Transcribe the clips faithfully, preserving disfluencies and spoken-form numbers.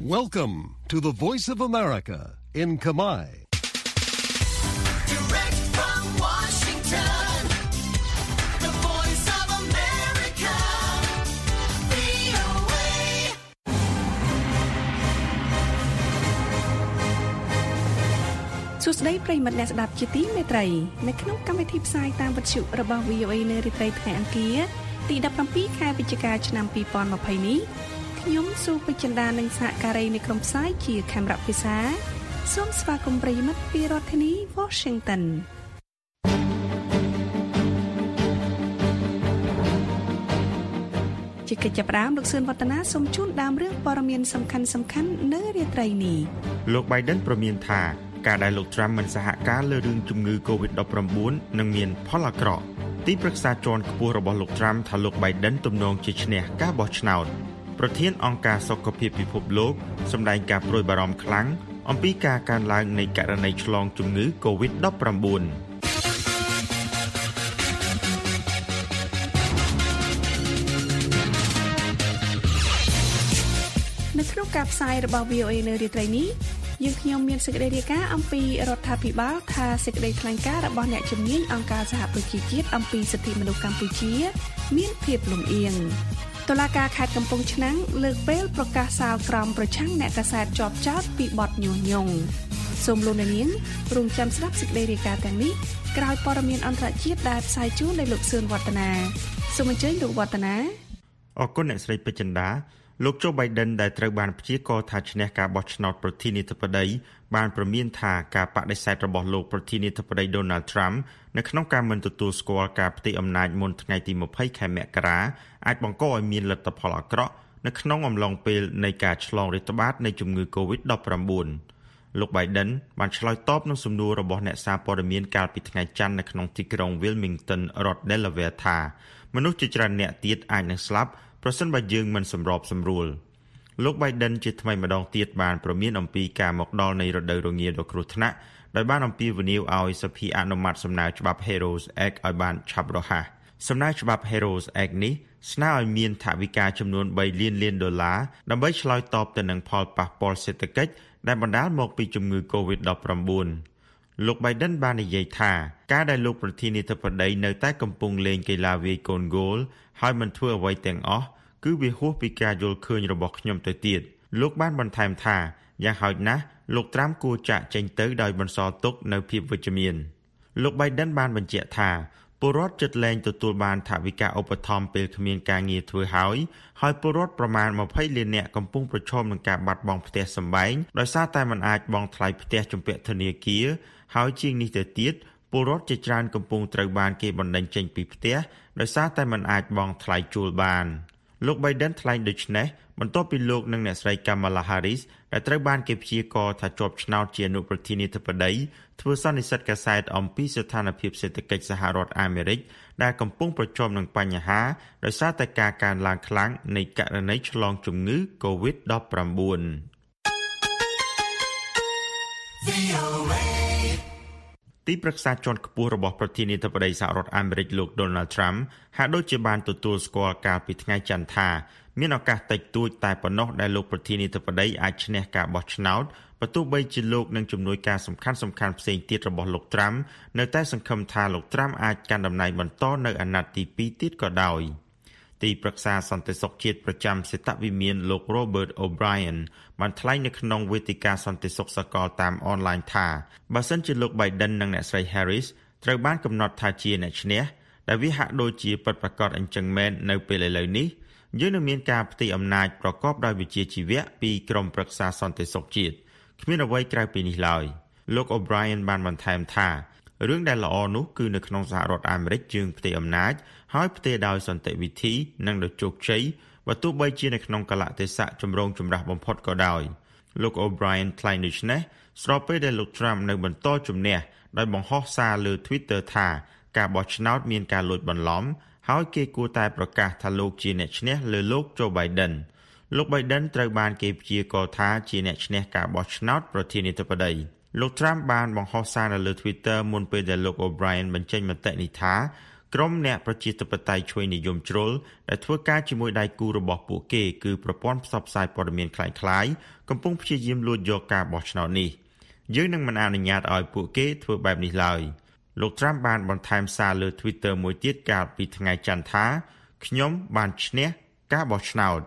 Welcome to the Voice of America in Khmer. Direct from Washington, the Voice of America, វី អូ เอ សួស្តីប្រិយមិត្តអ្នកស្ដាប់ជាទីមេត្រីនៅក្នុងកម្មវិធីផ្សាយតាមវិទ្យុរបស់ វី អូ เอ នៅរាត្រីថ្ងៃអង្គារទីដប់ប្រាំពីរខែវិច្ឆិកាឆ្នាំពីរពាន់ម្ភៃនេះខ្ញុំស៊ូពេជ្រចិន្តានិងសហការីនៃក្រុមផ្សាយជាខេមរៈភាសាសូមស្វាគមន៍ប្រិយមិត្តពីរដ្ឋធានី Washington ជាកិច្ចចាប់ផ្ដើមលោកសឿនវឌ្ឍនាសូមជូនដើមរឿងព័ត៌មានសំខាន់សំខាន់នៅរាត្រីនេះលោក Biden ប្រមានថាការដែលលោក Trump មិនសហការលើរឿងជំងឺ កូវីដ ដប់ប្រាំបួន នឹងមានផលអាក្រក់ទីប្រឹក្សាជាន់ខ្ពស់របស់លោក Trump ថាលោក Biden ទំនងជាឈ្នះការបោះឆ្នោតប្រធានអង្គការសុខភាពពិភពលោកសម្ដែងការព្រួយបារម្ភខ្លាំងអំពីការកើនឡើងនៃករណីឆ្លងជំងឺ កូវីដ ដប់ប្រាំបួននៅក្នុងការផ្សាយរបស់ វី អូ เอ នៅរាត្រីនេះយើងខ្ញុំមានសេចក្តីរាយការណ៍អំពីរដ្ឋាភិបាលថាសេចក្តីថ្លែងការណ៍របស់អ្នកជំនាញអង្គការសហប្រជាជាតិអំពីសិទ្ធិមនុស្សកម្ពុជាមានភាពលំអៀងតុលាការខេត្តកំពង់ឆ្នាំងលើកពេលប្រកាសសាលក្រមប្រឆាំងអ្នកកាសែតជាប់ចោទពីបទញុះញង់សូមលោកអ្នកនាងរងចាំស្ដាប់សេចក្តីរាយការណ៍ទាំងនេះក្រោយព័ត៌មានអន្តរជាតិដែលផ្សាយជូនដោយលោកសឿនវឌ្ឍនាសូមអញ្ជើញលោកវឌ្ឍនាអរគុណអ្នកស្រីពេជ្រចិន្តាលោក Joe Biden ដែលត្រូវបានព្យាករណ៍ថាឈ្នះការបោះឆ្នោតប្រធានាធិបតីបានប្រមានថាការបដិសេធរបស់លោកប្រធានាធិបតី Donald Trump នៅក្នុងការមិនទទួលស្គាល់ការផ្ទេរអំណាចមុនថ្ងៃទីម្ភៃខែមករាអាចបង្កឲ្យមានលទ្ធផលអាក្រក់នៅក្នុងអំឡុងពេលនៃការឆ្លងរាតត្បាតនៃជំងឺ កូវីដ ដប់ប្រាំបួន លោក Biden បានឆ្លើយតបនឹងសំណួររបស់អ្នកសារព័ត៌មានកាលពីថ្ងៃច័ន្ទនៅក្នុងទីក្រុង Wilmington រដ្ឋ Delaware ថាមនុស្សជាច្រើនអ្នកទៀតអាចនឹងស្លាប់ប្រសិនបើយើងមិនសម្របសម្រួលលោក Biden ជាថ្មីម្ដងទៀតបានប្រមានអំពីការមកដល់នៃរដូវរងាដ៏គ្រោះថ្នាក់ដោយបានអំពាវនាវឲ្យសភាអនុម័តសំណើច្បាប់ Heroes Act ឲ្យបានឆាប់រហ័សសំណើច្បាប់ Heroes Act នេះស្នើឲ្យមានថវិកាចំនួនបីលានលានដុល្លារដើម្បីឆ្លើយតបទៅនឹងផលប៉ះពាល់សេដ្ឋកិច្ចដែលបណ្ដាលមកពីជំងឺ កូវីដ ដប់ប្រាំបួន លោក Biden បាននិយាយថាការដែលលោកប្រធានាធិបតីនៅតែកំពុងលេងកីឡាវាយកូនហ្គោលហើយមិនធ្វើអ្វីទាំងអស់គឺវាហួសពីការយល់ឃើញរបស់ខ្ញុំទៅទៀតលោកបានបន្ថែមថាយ៉ាងហោចណាស់លោក Trump គួរចាកចេញទៅដោយបន្សល់ទុកនៅភាពវិជ្ជមានលោក Biden បានបញ្ជាក់ថាពលរដ្ឋជិតលែងទទួលបានថវិកាឧបត្ថម្ភពេលគ្មានការងារធ្វើហើយហើយពលរដ្ឋប្រមាណម្ភៃលាននាក់កំពុងប្រឈមនឹងការបាត់បង់ផ្ទះសម្បែងដោយសារតែមិនអាចបង់ថ្លៃផ្ទះជំពាក់ធនាគារហើយជាងនេះទៅទៀតពលរដ្ឋជាច្រើនកំពុងត្រូវបានគេបណ្តេញចេញពីផ្ទះដោយសារតែមិនអាចបង់ថ្លៃជួលបានលោក Biden ថ្លែងដូចនេះបន្ទាប់ពីលោកនិងអ្នកស្រី Kamala Harris ដែលត្រូវបានគេព្យាករណ៍ថាជាប់ឆ្នោតជាអនុប្រធានាធិបតីធ្វើសន្និសីទកាសែតអំពីស្ថានភាពសេដ្ឋកិច្ចសហរដ្ឋអាមេរិកដែលកំពុងប្រឈមនឹងបញ្ហាដោយសារតែការកើនឡើងខ្លាំងនៃករណីឆ្លងជំងឺ កូវីដ ដប់ប្រាំបួន ទីប្រឹក្សាជាន់ខ្ពស់របស់ប្រធានាធិបតីសហរដ្ឋអាមេរិកលោក Donald Trump ហាក់ដូចជាបានទទួលស្គាល់កាលពីថ្ងៃច័ន្ទថាមានឱកាសតិចតួចតែប៉ុណ្ណោះដែលលោកប្រធានាធិបតីអាចឈ្នះការបោះឆ្នោតបើទោះបីជាលោកនឹងជំនួយការសំខាន់សំខាន់ផ្សេងទៀតរបស់លោក Trump នៅតែសង្ឃឹមថាលោក Trump អាចកាន់តំណែងបន្តនៅអាណត្តិទីពីរទៀតក៏ដោយទីប្រឹក្សាសន្តិសុខជាតិប្រចាំសេតវិមានលោក Robert O'Brien បានថ្លែងនៅក្នុងវេទិកាសន្តិសុខសកលតាមអនឡាញថាបើសិនជាលោក Biden និងអ្នកស្រី Harris ត្រូវបានកំណត់ថាជាអ្នកឈ្នះដែលវាហាក់ដូចជាពិតប្រាកដអញ្ចឹងមែននៅពេលឥឡូវនេះយើងនឹងមានការផ្ទេរអំណាចប្រកបដោយវិជ្ជាជីវៈពីក្រុមប្រឹក្សាសន្តិសុខជាតិគ្មានអ្វីក្រៅពីនេះឡើយលោក O'Brien បានបន្ថែមថារឿងដែលល្អនោះគឺនៅក្នុងសហរដ្ឋអាមេរិកយើងផ្ទេរអំណាចហើយផ្ទេរដោយសន្តិវិធីនិងដោយជោគជ័យបើទោះបីជានៅក្នុងកលៈទេសៈចម្រូងចម្រាសបំផុតក៏ដោយលោក O'Brien ថ្លែងដូចនេះស្របពេលដែលលោក Trump នៅបន្តជំនះដោយបង្ហោះសារលើ Twitter ថាការបោះឆ្នោតមានការលួចបន្លំហើយគេគួរតែប្រកាសថាលោកជាអ្នកឈ្នះលើលោក Joe Biden លោក Biden ត្រូវបានគេព្យាករណ៍ថាជាអ្នកឈ្នះការបោះឆ្នោតប្រធានាធិបតីលោក Trump បានបង្ហោះសារនៅលើ Twitter មុនពេលដែលលោក O'Brien បញ្ចេញមតិនេះថាក្រុមអ្នកប្រជាធិបតេយ្យជួយនិយមជ្រុលដែលធ្វើការជាមួយដៃគូរបស់ពួកគេគឺប្រព័ន្ធផ្សព្វផ្សាយព័ត៌មានคล้ายៗកំពុងព្យាយាមលួចយកការបោះឆ្នោតនេះយើងនឹងមិនអនុញ្ញាតឲ្យពួកគេធ្វើបែបនេះឡើយលោក Trump បានបន្ថែមសារលើ Twitter មួយទៀតកាលពីថ្ងៃច័ន្ទថាខ្ញុំបានឈ្នះការបោះឆ្នោត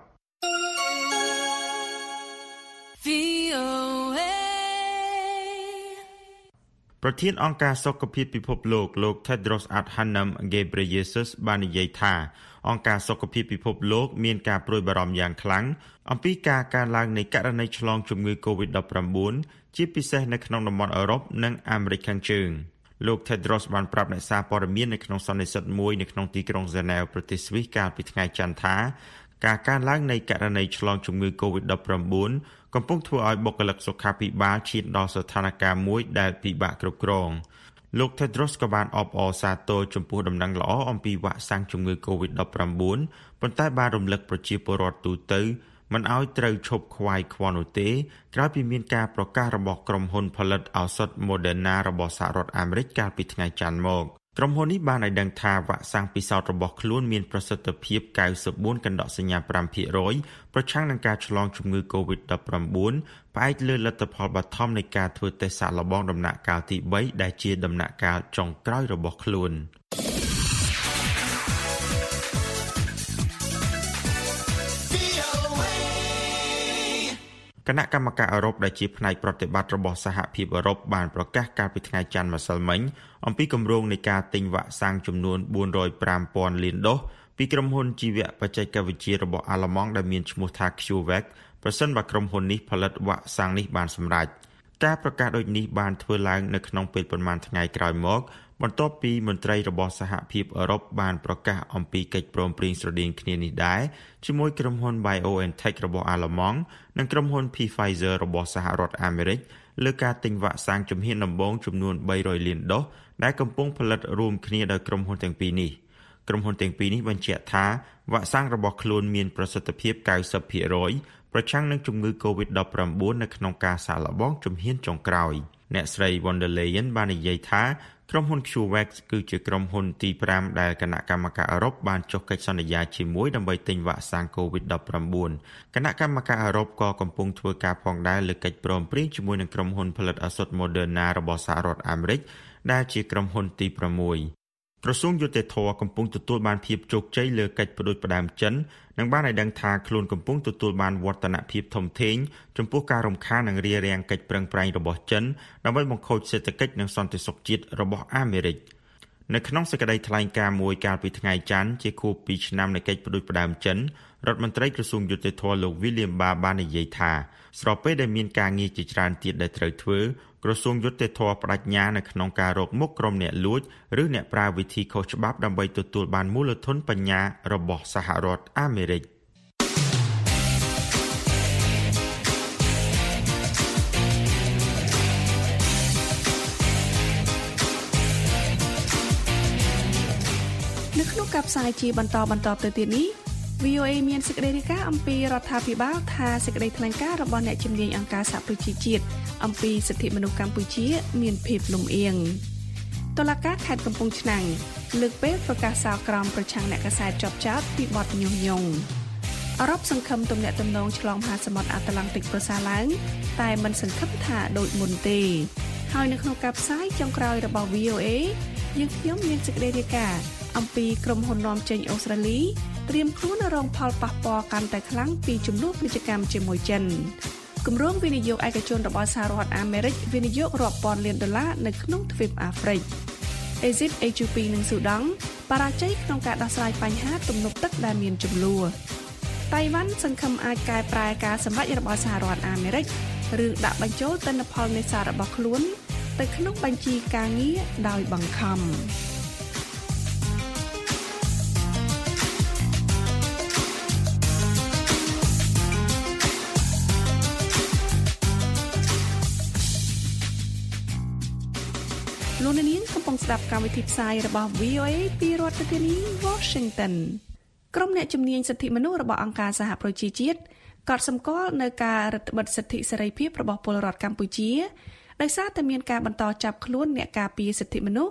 ប្រធានអង្គការសុខភាពពិភពលោកលោក Tedros Adhanom Ghebreyesus បាននិយាយថាអង្គការសុខភាពពិភពលោកមានការព្រួយបារម្ភយ៉ាងខ្លាំងអំពីការកើនឡើងនៃករណីឆ្លងជំងឺ កូវីដ ដប់ប្រាំបួន ជាពិសេសនៅក្នុងតំបន់អឺរ៉ុបនិងអាមេរិកខាងជើងលោក Tedros បានប្រាប់អ្នកសារព័ត៌មាននៅក្នុងសន្និសីទមួយនៅក្នុងទីក្រុង Geneva ប្រទេសស្វីសកាលពីថ្ងៃច័ន្ទថាការកើនឡើងនៃករណីឆ្លងជំងឺ កូវីដ ដប់ប្រាំបួន កំពុងធ្វើឲ្យបុគ្គលិកសុខាភិបាលឈានដល់ស្ថានភាពមួយដែលពិបាកគ្រប់គ្រងលោក Tedros ក៏បានអបអរសាទរចំពោះដំណឹងល្អអំពីវ៉ាក់សាំងជំងឺ កូវីដ ដប់ប្រាំបួន ប៉ុន្តែបានរំលឹកប្រជាពលរដ្ឋទូទៅមិនឲ្យត្រូវឈប់ខ្វាយខ្វល់នោះទេក្រោយពីមានការប្រកាសរបស់ក្រុមហ៊ុនផលិតឱសថ Moderna របស់សហរដ្ឋអាមេរិកកាលពីថ្ងៃច័ន្ទមកក្រុមហ៊ុននេះបានឲ្យដឹងថាវ៉ាក់សាំងពិសោធន៍របស់ខ្លួនមានប្រសិទ្ធភាព កៅសិបបួន កណ្ដកសញ្ញា ប្រាំភាគរយ ប្រឆាំងនឹងការឆ្លងជំងឺ កូវីដ ដប់ប្រាំបួន ផ្អែកលើលទ្ធផលបឋមនៃការធ្វើតេស្តសាកល្បងដំណាក់កាលទីបីដែលជាដំណាក់កាលចុងក្រោយរបស់ខ្លួនគណៈកម្មការអឺរ៉ុបដែលជាផ្នែកប្រតិបត្តិរបស់សហភាពអឺរ៉ុបបានប្រកាសកាលពីថ្ងៃច័ន្ទម្សិលមិញអំពីគម្រោងនៃការទិញវ៉ាក់សាំងចំនួនបួនរយប្រាំពាន់លានដូសពីក្រុមហ៊ុនជីវៈបច្ចេកវិទ្យារបស់អាល្លឺម៉ង់ដែលមានឈ្មោះថា CureVac ប្រសិនបើក្រុមហ៊ុននេះផលិតវ៉ាក់សាំងនេះបានសម្រេចការប្រកាសដូចនេះបានធ្វើឡើងនៅក្នុងពេលប៉ុន្មានថ្ងៃក្រោយមកបន្ទាប់ពីមន្ត្រីរបស់សហភាពអឺរ៉ុបបានប្រកាសអំពីកិច្ចព្រមព្រៀងស្រដៀងគ្នានេះដែរជាមួយក្រុមហ៊ុន BioNTech របស់អាល្លឺម៉ង់និងក្រុមហ៊ុន Pfizer របស់សហរដ្ឋអាមេរិកលើការទិញវ៉ាក់សាំងជំហានដំបូងចំនួនបីរយលានដូសដែលកំពុងផលិតរួមគ្នាដោយក្រុមហ៊ុនទាំងពីរនេះក្រុមហ៊ុនទាំងពីរនេះបញ្ជាក់ថាវ៉ាក់សាំងរបស់ខ្លួនមានប្រសិទ្ធភាព កៅសិបភាគរយ ប្រឆាំងនឹងជំងឺ កូវីដ ដប់ប្រាំបួន នៅក្នុងការសាកល្បងជំហានចុងក្រោយអ្នកស្រី von der Leyen បាននិយាយថាក្រុមហ៊ុន CureVac គឺជាក្រុមហ៊ុនទីប្រាំដែលគណៈកម្មការអឺរ៉ុបបានចុះកិច្ចសន្យាជាមួយដើម្បីទិញវ៉ាក់សាំង កូវីដ ដប់ប្រាំបួន គណៈកម្មការអឺរ៉ុបក៏កំពុងធ្វើការផងដែរលើកិច្ចព្រមព្រៀងជាមួយនឹងក្រុមហ៊ុនផលិតឱសថ Moderna របស់សហរដ្ឋអាមេរិកដែលជាក្រុមហ៊ុនទីប្រាំមួយក្រសួងយុតិធធម៌កំពុងទទួលបានភាពជោគជ័យលើកិច្ចផ្ដួចផ្ដើមចិននិងបានឲ្យដឹងថាខ្លួនកំពុងទទួលបានវឌ្ឍនភាពធំធេងចំពោះការរំខាននិងរារាំងកិច្ចប្រឹងប្រែងរបស់ចិនដើម្បីបង្ខូចសេដ្ឋកិច្ចនិងសន្តិសុខជាតិរបស់អាមេរិកនៅក្នុងសេចក្តីថ្លែងការណ៍មួយកាលពីថ្ងៃច័ន្ទជាខួបពីរឆ្នាំនៃកិច្ចផ្ដួចផ្ដើមចិនរដ្ឋមន្ត្រីក្រសួងយុតិធធម៌លោក William Barr បាននិយាយថាស្របពេលដែលមានការងារជាច្រើនទៀតដែលត្រូវធ្វើក្រសួងយុតិធធម៌បដិញ្ញានៅក្នុងការរកមុខក្រុមអ្នកលួចឬអ្នកប្រើវិធីខុសច្បាប់ដើម្បីទទួលបានមូលធនបញ្ញារបស់សហរដ្ឋអាមេរិកនៅក្នុងការផ្សាយជាបន្តបន្តទៅទៀតនេះ វី អូ เอ មានសេចក្តីរាយការណ៍អំពីរដ្ឋាភិបាលថាសេចក្តីថ្លែងការណ៍របស់អ្នកជំនាញអង្គការសហប្រជាជាតិអំពីសិទ្ធិមនុស្សកម្ពុជាមានភាពលំអៀងតុលាការខេត្តកំពង់ឆ្នាំងលើកពេលប្រកាសសាលក្រមប្រឆាំងអ្នកកាសែតជាប់ចោទពីបទញុះញង់អឺរ៉ុបសង្ឃឹមទំនាក់ទំនងឆ្លងមហាសមុទ្រអាត្លង់តិកប្រសើរឡើងតែមិនសង្ឃឹមថាដូចមុនទេហើយនៅក្នុងការផ្សាយចុងក្រោយរបស់ វី អូ เอ យើងខ្ញុំមានសេចក្តីរាយការណ៍អំពីក្រុមហ៊ុននាំចេញអូស្ត្រាលីត្រៀមខ្លួនរងផលប៉ះពាល់កាន់តែខ្លាំងពីចំនួនពាណិជ្ជកម្មជាមួយចិនគម្រោងវិនិយោគឯកជនរបស់សហរដ្ឋអាមេរិកវិនិយោគរាប់ពាន់លានដុល្លារនៅក្នុងទ្វីបអាហ្វ្រិកអេស៊ីប អេធីអូពី និងស៊ូដង់បរាជ័យក្នុងការដោះស្រាយបញ្ហាទំនប់ទឹកដែលមានជម្លោះតៃវ៉ាន់សង្ឃឹមអាចកែប្រែការសម្រេចរបស់សហរដ្ឋអាមេរិករឿងដាក់បញ្ចូលទិន្នផលនេសាទរបស់ខ្លួនទៅក្នុងបញ្ជីការងារដោយបង្ខំលោកនាងកំពុងស្ដាប់កម្មវិធីផ្សាយរបស់ វី អូ เอ ពីរដ្ឋធានី Washington ក្រុមអ្នកជំនាញសិទ្ធិមនុស្សរបស់អង្គការសហប្រជាជាតិកត់សម្គាល់នៅការរឹតបន្តឹងសិទ្ធិសេរីភាពរបស់ពលរដ្ឋកម្ពុជាដោយសារតែមានការបន្តចាប់ខ្លួនអ្នកការពារសិទ្ធិមនុស្ស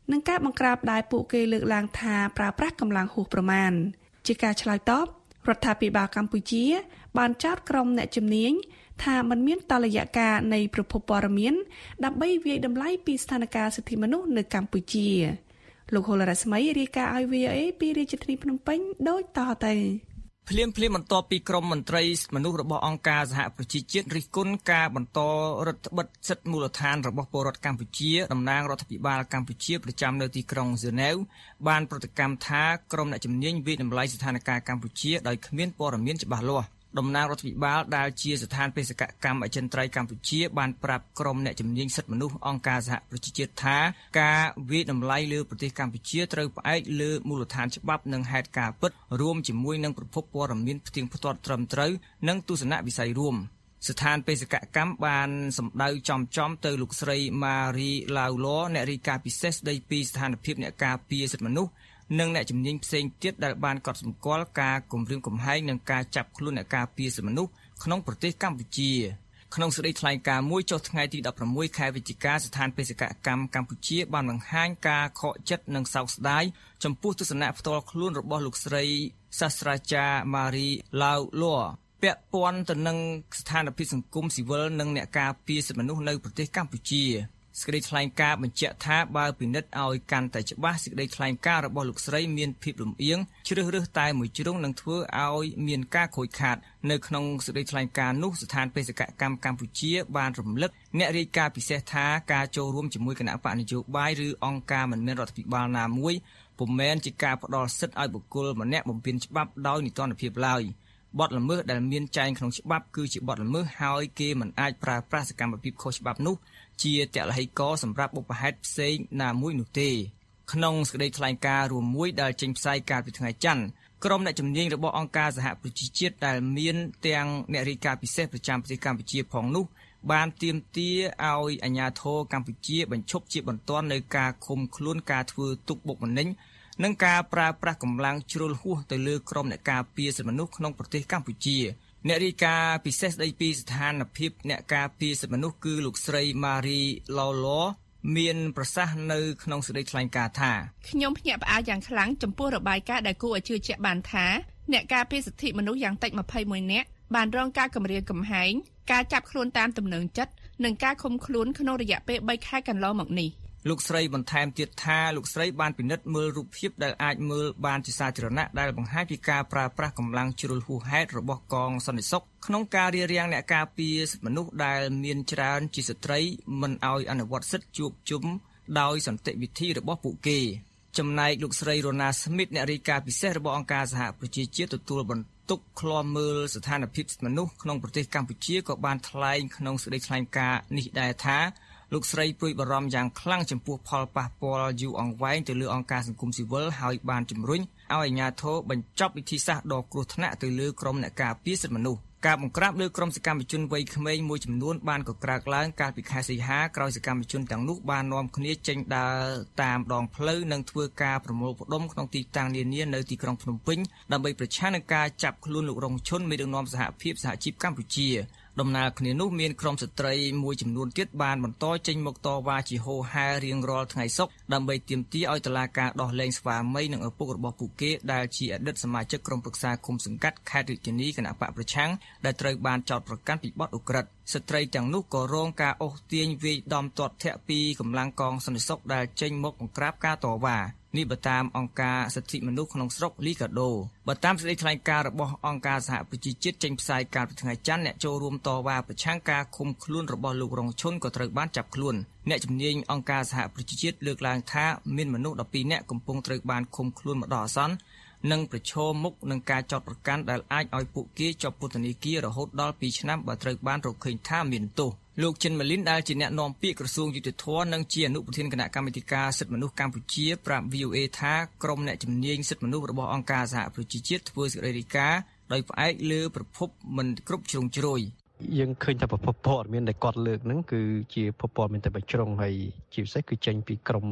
និងការបង្ក្រាបដែលពួកគេលើកឡើងថាប្រើប្រាស់កម្លាំងហួសប្រមាណជាការឆ្លើយតបរដ្ឋាភិបាលកម្ពុជាបានចោទក្រុមអ្នកជំនាញថាมันមានតលយការនៃប្រភពព័ត៌មានដើម្បីវាយតម្លៃពីស្ថានភាពសិទ្ធិមនុស្សនៅកម្ពុជាលោកហុលរស្មីរាយការណ៍ឲ្យ វី អូ អេ ពីរាជធានីភ្នំពេញដូចតទៅភ្លាមភ្លាមបន្ទាប់ពីក្រុមមន្ត្រីមនុស្សរបស់អង្គការសហប្រជាជាតិរិះគន់ការបន្តរដ្ឋបិទសិទ្ធិមូលដ្ឋានរបស់ពលរដ្ឋកម្ពុជាតំណាងរដ្ឋាភិបាលកម្ពុជាប្រចាំនៅទីក្រុងហ្សឺណែវបានប្រតិកម្មថាក្រុមអ្នកជំនាញវិតម្លៃស្ថានភាពកម្ពុជាដោយគ្មានព័ត៌មានច្បាស់លាស់តំណាងរដ្ឋាភិបាលដែលជាស្ថានបេសកកម្មអចិន្ត្រៃយ៍កម្ពុជាបានប្រាប់ក្រុមអ្នកជំនាញសិទ្ធិមនុស្សអង្គការសហប្រជាជាតិថាការវិតម្លៃលើប្រទេសកម្ពុជាត្រូវផ្អែកលើមូលដ្ឋានច្បាប់និងហេតុការណ៍ពិតរួមជាមួយនឹងប្រភពព័ត៌មានផ្ទៀងផ្ទាត់ត្រឹមត្រូវនិងទស្សនវិស័យរួមស្ថានបេសកកម្មបានសម្ដៅចំចំទៅលោកស្រីម៉ារីឡាវឡូអ្នករាយការណ៍ពិសេសស្ដីពីស្ថានភាពអ្នកការពារសិទ្ធិមនុស្សនិងអ្នកជំនាញផ្សេងទៀតដែលបានកត់សម្គាល់ការគំរាមកំហែងនិងការចាប់ខ្លួនអ្នកការពារសិទ្ធិមនុស្សក្នុងប្រទេសកម្ពុជាក្នុងសេចក្តីថ្លែងការណ៍មួយចុះថ្ងៃទីដប់ប្រាំមួយខែវិច្ឆិកាស្ថានបេសកកម្មកម្ពុជាបានបង្ហាញការខកចិត្តនិងសោកស្ដាយចំពោះទស្សនៈផ្ទាល់ខ្លួនរបស់លោកស្រីសាស្ត្រាចារ្យម៉ារីឡាវឡូពាក់ព័ន្ធទៅនឹងស្ថានភាពសង្គមស៊ីវិលនិងអ្នកការពារសិទ្ធិមនុស្សនៅប្រទេសកម្ពុជាសេចក្តីថ្លែងការណ៍បញ្ជាក់ថាបើពិនិត្យឲ្យកាន់តែច្បាស់សេចក្តីថ្លែងការណ៍របស់លោកស្រីមានភាពលំអៀងជ្រើសរើសតែមួយជ្រុងនឹងធ្វើឲ្យមានការខូចខាតនៅក្នុងសេចក្តីថ្លែងការណ៍នោះស្ថានបេសកកម្មកម្ពុជាបានរំលឹកអ្នករាយការណ៍ពិសេសថាការចូលរួមជាមួយគណៈបកនយោបាយឬអង្គការមិនមែនរដ្ឋាភិបាលណាមួយពុំមែនជាការផ្ដល់សិទ្ធិឲ្យបុគ្គលម្នាក់បំពានច្បាប់ដោយនីតិរដ្ឋភាពឡើយបទល្មើសដែលមានចែងក្នុងច្បាប់គឺជាបទល្មើសហើយគេមិនអាចប្រើប្រាស់សកម្មភាពខុសច្បាប់នោះជាតលហិកសម្រាប់បុព្វហេតុផ្សេងណាមួយនោះទេក្នុងសេចក្តីថ្លែងការណ៍រួមមួយដែលចេញផ្សាយកាលពីថ្ងៃច័ន្ទក្រុមអ្នកជំនាញរបស់អង្គការសហប្រជាជាតិដែលមានទាំងអ្នករាយការណ៍ពិសេសប្រចាំប្រទេសកម្ពុជាផងនោះបានទាមទារឲ្យអាជ្ញាធរកម្ពុជាបញ្ឈប់ជាបន្ទាន់នៅការឃុំខ្លួនការធ្វើទុកបុកម្នេញនិងការប្រើប្រាស់កម្លាំងជ្រុលហួសទៅលើក្រុមអ្នកការពារសិទ្ធិមនុស្សក្នុងប្រទេសកម្ពុជាអ្នករាយការណ៍ពិសេសស្ដីពីស្ថានភាពអ្នកការពារសិទ្ធិមនុស្សគឺលោកស្រីម៉ារីឡូឡូមានប្រសាសន៍នៅក្នុងសេចក្តីថ្លែងការណ៍ថាខ្ញុំភ្ញាក់ផ្អើលយ៉ាងខ្លាំងចំពោះរបាយការណ៍ដែលគួរឲ្យជឿជាក់បានថាអ្នកការពារសិទ្ធិមនុស្សយ៉ាងតិចម្ភៃមួយនាក់បានរងការគំរាមកំហែងការចាប់ខ្លួនតាមទំនឹងចិត្តនិងការឃុំខ្លួនក្នុងរយៈពេលបីខែកន្លងមកនេះលោកស្រីបន្ថែមទៀតថាលោកស្រីបានពិនិត្យមើលរូបភាពដែលអាចមើលបានជាសាធារណៈដែលបង្ហាញពីការប្រើប្រាស់កម្លាំងជ្រុលហួសហេតុរបស់កងសន្តិសុខក្នុងការរារាំងអ្នកការពារសិទ្ធិមនុស្សដែលមានច្រើនជាស្ត្រីមិនឲ្យអនុវត្តសិទ្ធិជួបជុំដោយសន្តិវិធីរបស់ពួកគេចំណែកលោកស្រីរ៉ូណាស្មីតអ្នករាយការណ៍ពិសេសរបស់អង្គការសហប្រជាជាតិទទួលបន្ទុកឃ្លាំមើលស្ថានភាពសិទ្ធិមនុស្សក្នុងប្រទេសកម្ពុជាក៏បានថ្លែងក្នុងសេចក្តីថ្លែងការណ៍នេះដែរថាលោកស្រីព្រួយបារម្ភយ៉ាងខ្លាំងចំពោះផលប៉ះពាល់យូរអង្វែងទៅលើអង្គការសង្គមស៊ីវិលហើយបានជំរុញឲ្យអាជ្ញាធរបញ្ចប់វិធីសាស្ត្រដ៏គ្រោះថ្នាក់ទៅលើក្រុមអ្នកការពារសិទ្ធិមនុស្សការបង្ក្រាបលើក្រុមសកម្មជនវ័យក្មេងមួយចំនួនបានកក្រើកឡើងកាលពីខែសីហាក្រោយសកម្មជនទាំងនោះបាននាំគ្នាចេញដើរតាមដងផ្លូវនិងធ្វើការប្រមូលផ្ដុំក្នុងទីតាំងនានានៅទីក្រុងភ្នំពេញដើម្បីប្រឆាំងនឹងការចាប់ខ្លួនលោករងឈុនមេដឹកនាំសហភាពសហជីពកម្ពុជាដំណើរគ្នានោះមានក្រុមស្ត្រីមួយចំនួនទៀតបានបន្តចេញមកតវ៉ាជាហូរហែរៀងរាល់ថ្ងៃសុក្រដើម្បីទាមទារឲ្យតុលាការដោះលែងស្វាមីនិងឪពុករបស់ពួកគេដែលជាអតីតសមាជិកក្រុមប្រឹក្សាគុំសង្កាត់ខេត្តរាជធានីគណៈបកប្រឆាំងដែលត្រូវបានចោទប្រកាន់ពីបទឧក្រិដ្ឋស្ត្រីទាំងនោះក៏រងការអូសទាញវាយដំទាត់ធាក់ពីកម្លាំងកងសន្តិសុខដែលចេញមកបង្ក្រាបការតវ៉ានេះបើតាមអង្គការសិទ្ធិមនុស្សក្នុងស្រុកលីកាដូបើតាមសេចក្តីថ្លែងការណ៍របស់អង្គការសហប្រជាជាតិចេញផ្សាយកាលពីថ្ងៃច័ន្ទអ្នកចូលរួមតវ៉ាប្រឆាំងការឃុំខ្លួនរបស់លោករងឈុនក៏ត្រូវបានចាប់ខ្លួនអ្នកជំនាញអង្គការសហប្រជាជាតិលើកឡើងថាមានមនុស្សដប់ពីរនាក់កំពុងត្រូវបានឃុំខ្លួនម្ដងអាសន្ននិងប្រឈមមុខនឹងការចោទប្រកាន់ដែលអាចឲ្យពួកគេជាប់ពន្ធនាគាររហូតដល់ពីរឆ្នាំបើត្រូវបានរកឃើញថាមានទោសលោកចិនម៉ាលីនដែលជាអ្នកនាំពាក្យក្រសួងយុតិធម៌និងជាអនុប្រធានគណៈកម្មាធិការសិទ្ធិមនុស្សកម្ពុជាប្រាប់ វី អូ អេ ថាក្រុមអ្នកជំនាញសិទ្ធិមនុស្សរបស់អង្គការសហប្រជាជាតិធ្វើសេចក្តីរាយការណ៍ដោយផ្អែកលើប្រភពមិនគ្រប់ជ្រុងជ្រោយយើងឃើញថាប្រភពព័ត៌មានដែលគាត់លើកហ្នឹងគឺជាប្រព័ន្ធមានតែបច្ជ្រុងហើយជាពិសេសគឺចេញពីក្រុម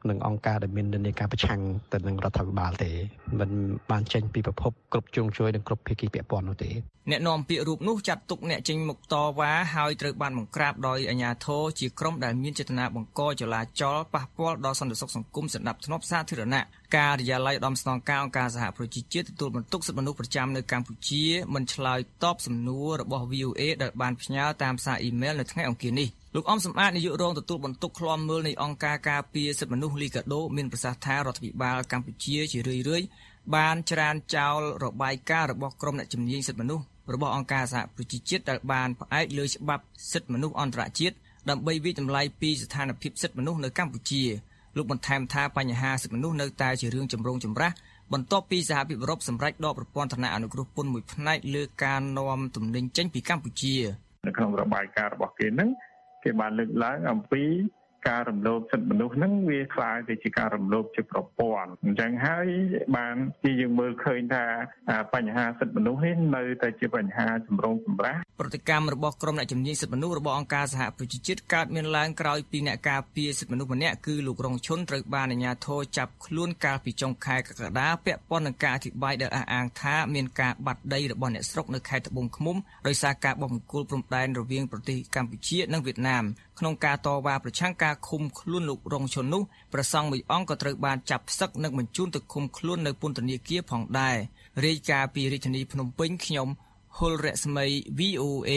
នឹងអង្គការដែលមាននិន្នាការប្រឆាំងទៅនឹងរដ្ឋាភិបាលទេមិនបានចេញពីប្រភពគ្រប់ជ្រុងជ្រោយនិងគ្រប់ភាគីពាក់ព័ន្ធនោះទេអ្នកនាំពាក្យរូបនោះចាត់ទុកអ្នកចេញមុខតវ៉ាហើយត្រូវបានបង្ក្រាបដោយអាជ្ញាធរជាក្រុមដែលមានចេតនាបង្កចលាចលប៉ះពាល់ដល់សន្តិសុខសង្គមសណ្ដាប់ធ្នាប់សាធារណៈការិយាល័យឧត្តមស្នងការអង្គការសហប្រជាជាតិទទួលបន្ទុកសិទ្ធិមនុស្សប្រចាំនៅកម្ពុជាមិនឆ្លើយតបសំណួររបស់ V O A ដែលបានផ្ញើតាមសារអ៊ីមែលនៅថ្ងៃអង្គារនេះលោកអំសំអាតនាយករងទទួលបន្ទុកឃ្លាំមើលនៃអង្គការការពារសិទ្ធិមនុស្សលីកាដូមានប្រសាសន៍ថារដ្ឋាភិបាលកម្ពុជាជារឿយៗបានច្រានចោលរបាយការណ៍របស់ក្រុមអ្នកជំនាញសិទ្ធិមនុស្សរបស់អង្គការសហប្រជាជាតិដែលបានផ្អែកលើច្បាប់សិទ្ធិមនុស្សអន្តរជាតិដើម្បីវិតម្លៃពីស្ថានភាពសិទ្ធិមនុស្សនៅកម្ពុជាលោកបន្ថែមថាបញ្ហាសិទ្ធិមនុស្សនៅតែជារឿងចម្រូងចម្រាសបន្ទាប់ពីសហភាពអឺរ៉ុបសម្រេចដកប្រព័ន្ធឋានៈអនុគ្រោះពន្ធមួយផ្នែកលើការនាំទំនិញចេញពីកម្ពុជានៅក្នុងរបាយការណ៍របស់គេហ្នឹងគេបានលើកឡើងអំពីការរំលោភសិទ្ធិមនុស្សហ្នឹងវាคล้ายទៅជាការរំលោភជាប្រព័ន្ធអញ្ចឹងហើយបានជាយើងមើលឃើញថាបញ្ហាសិទ្ធិមនុស្សនេះនៅតែជាបញ្ហាចម្រូងចម្រាសប្រតិកម្មរបស់ក្រុមអ្នកជំនាញសិទ្ធិមនុស្សរបស់អង្គការសហប្រជាជាតិកើតមានឡើងក្រោយពីអ្នកការពារសិទ្ធិមនុស្សម្នាក់គឺលោករងឈុនត្រូវបានអាជ្ញាធរចាប់ខ្លួនកាលពីចុងខែកក្កដាពាក់ព័ន្ធនឹងការអធិប្បាយដែលអះអាងថាមានការបាត់ដីរបស់អ្នកស្រុកនៅខេត្តត្បូងឃ្មុំដោយសារការបោះបង្គោលព្រំដែនរវាងប្រទេសកម្ពុជានិងវៀតណាមក្នុងការតវ៉ាប្រឆាំងការឃុំខ្លួនលោករងឈុននោះព្រះសង្ឃមួយអង្គក៏ត្រូវបានចាប់ផ្សឹកនិងបញ្ជូនទៅឃុំខ្លួននៅពន្ធនាគារផងដែររាយការណ៍ពីរាជធានីភ្នំពេញខ្ញុំហុលរស្មី V O A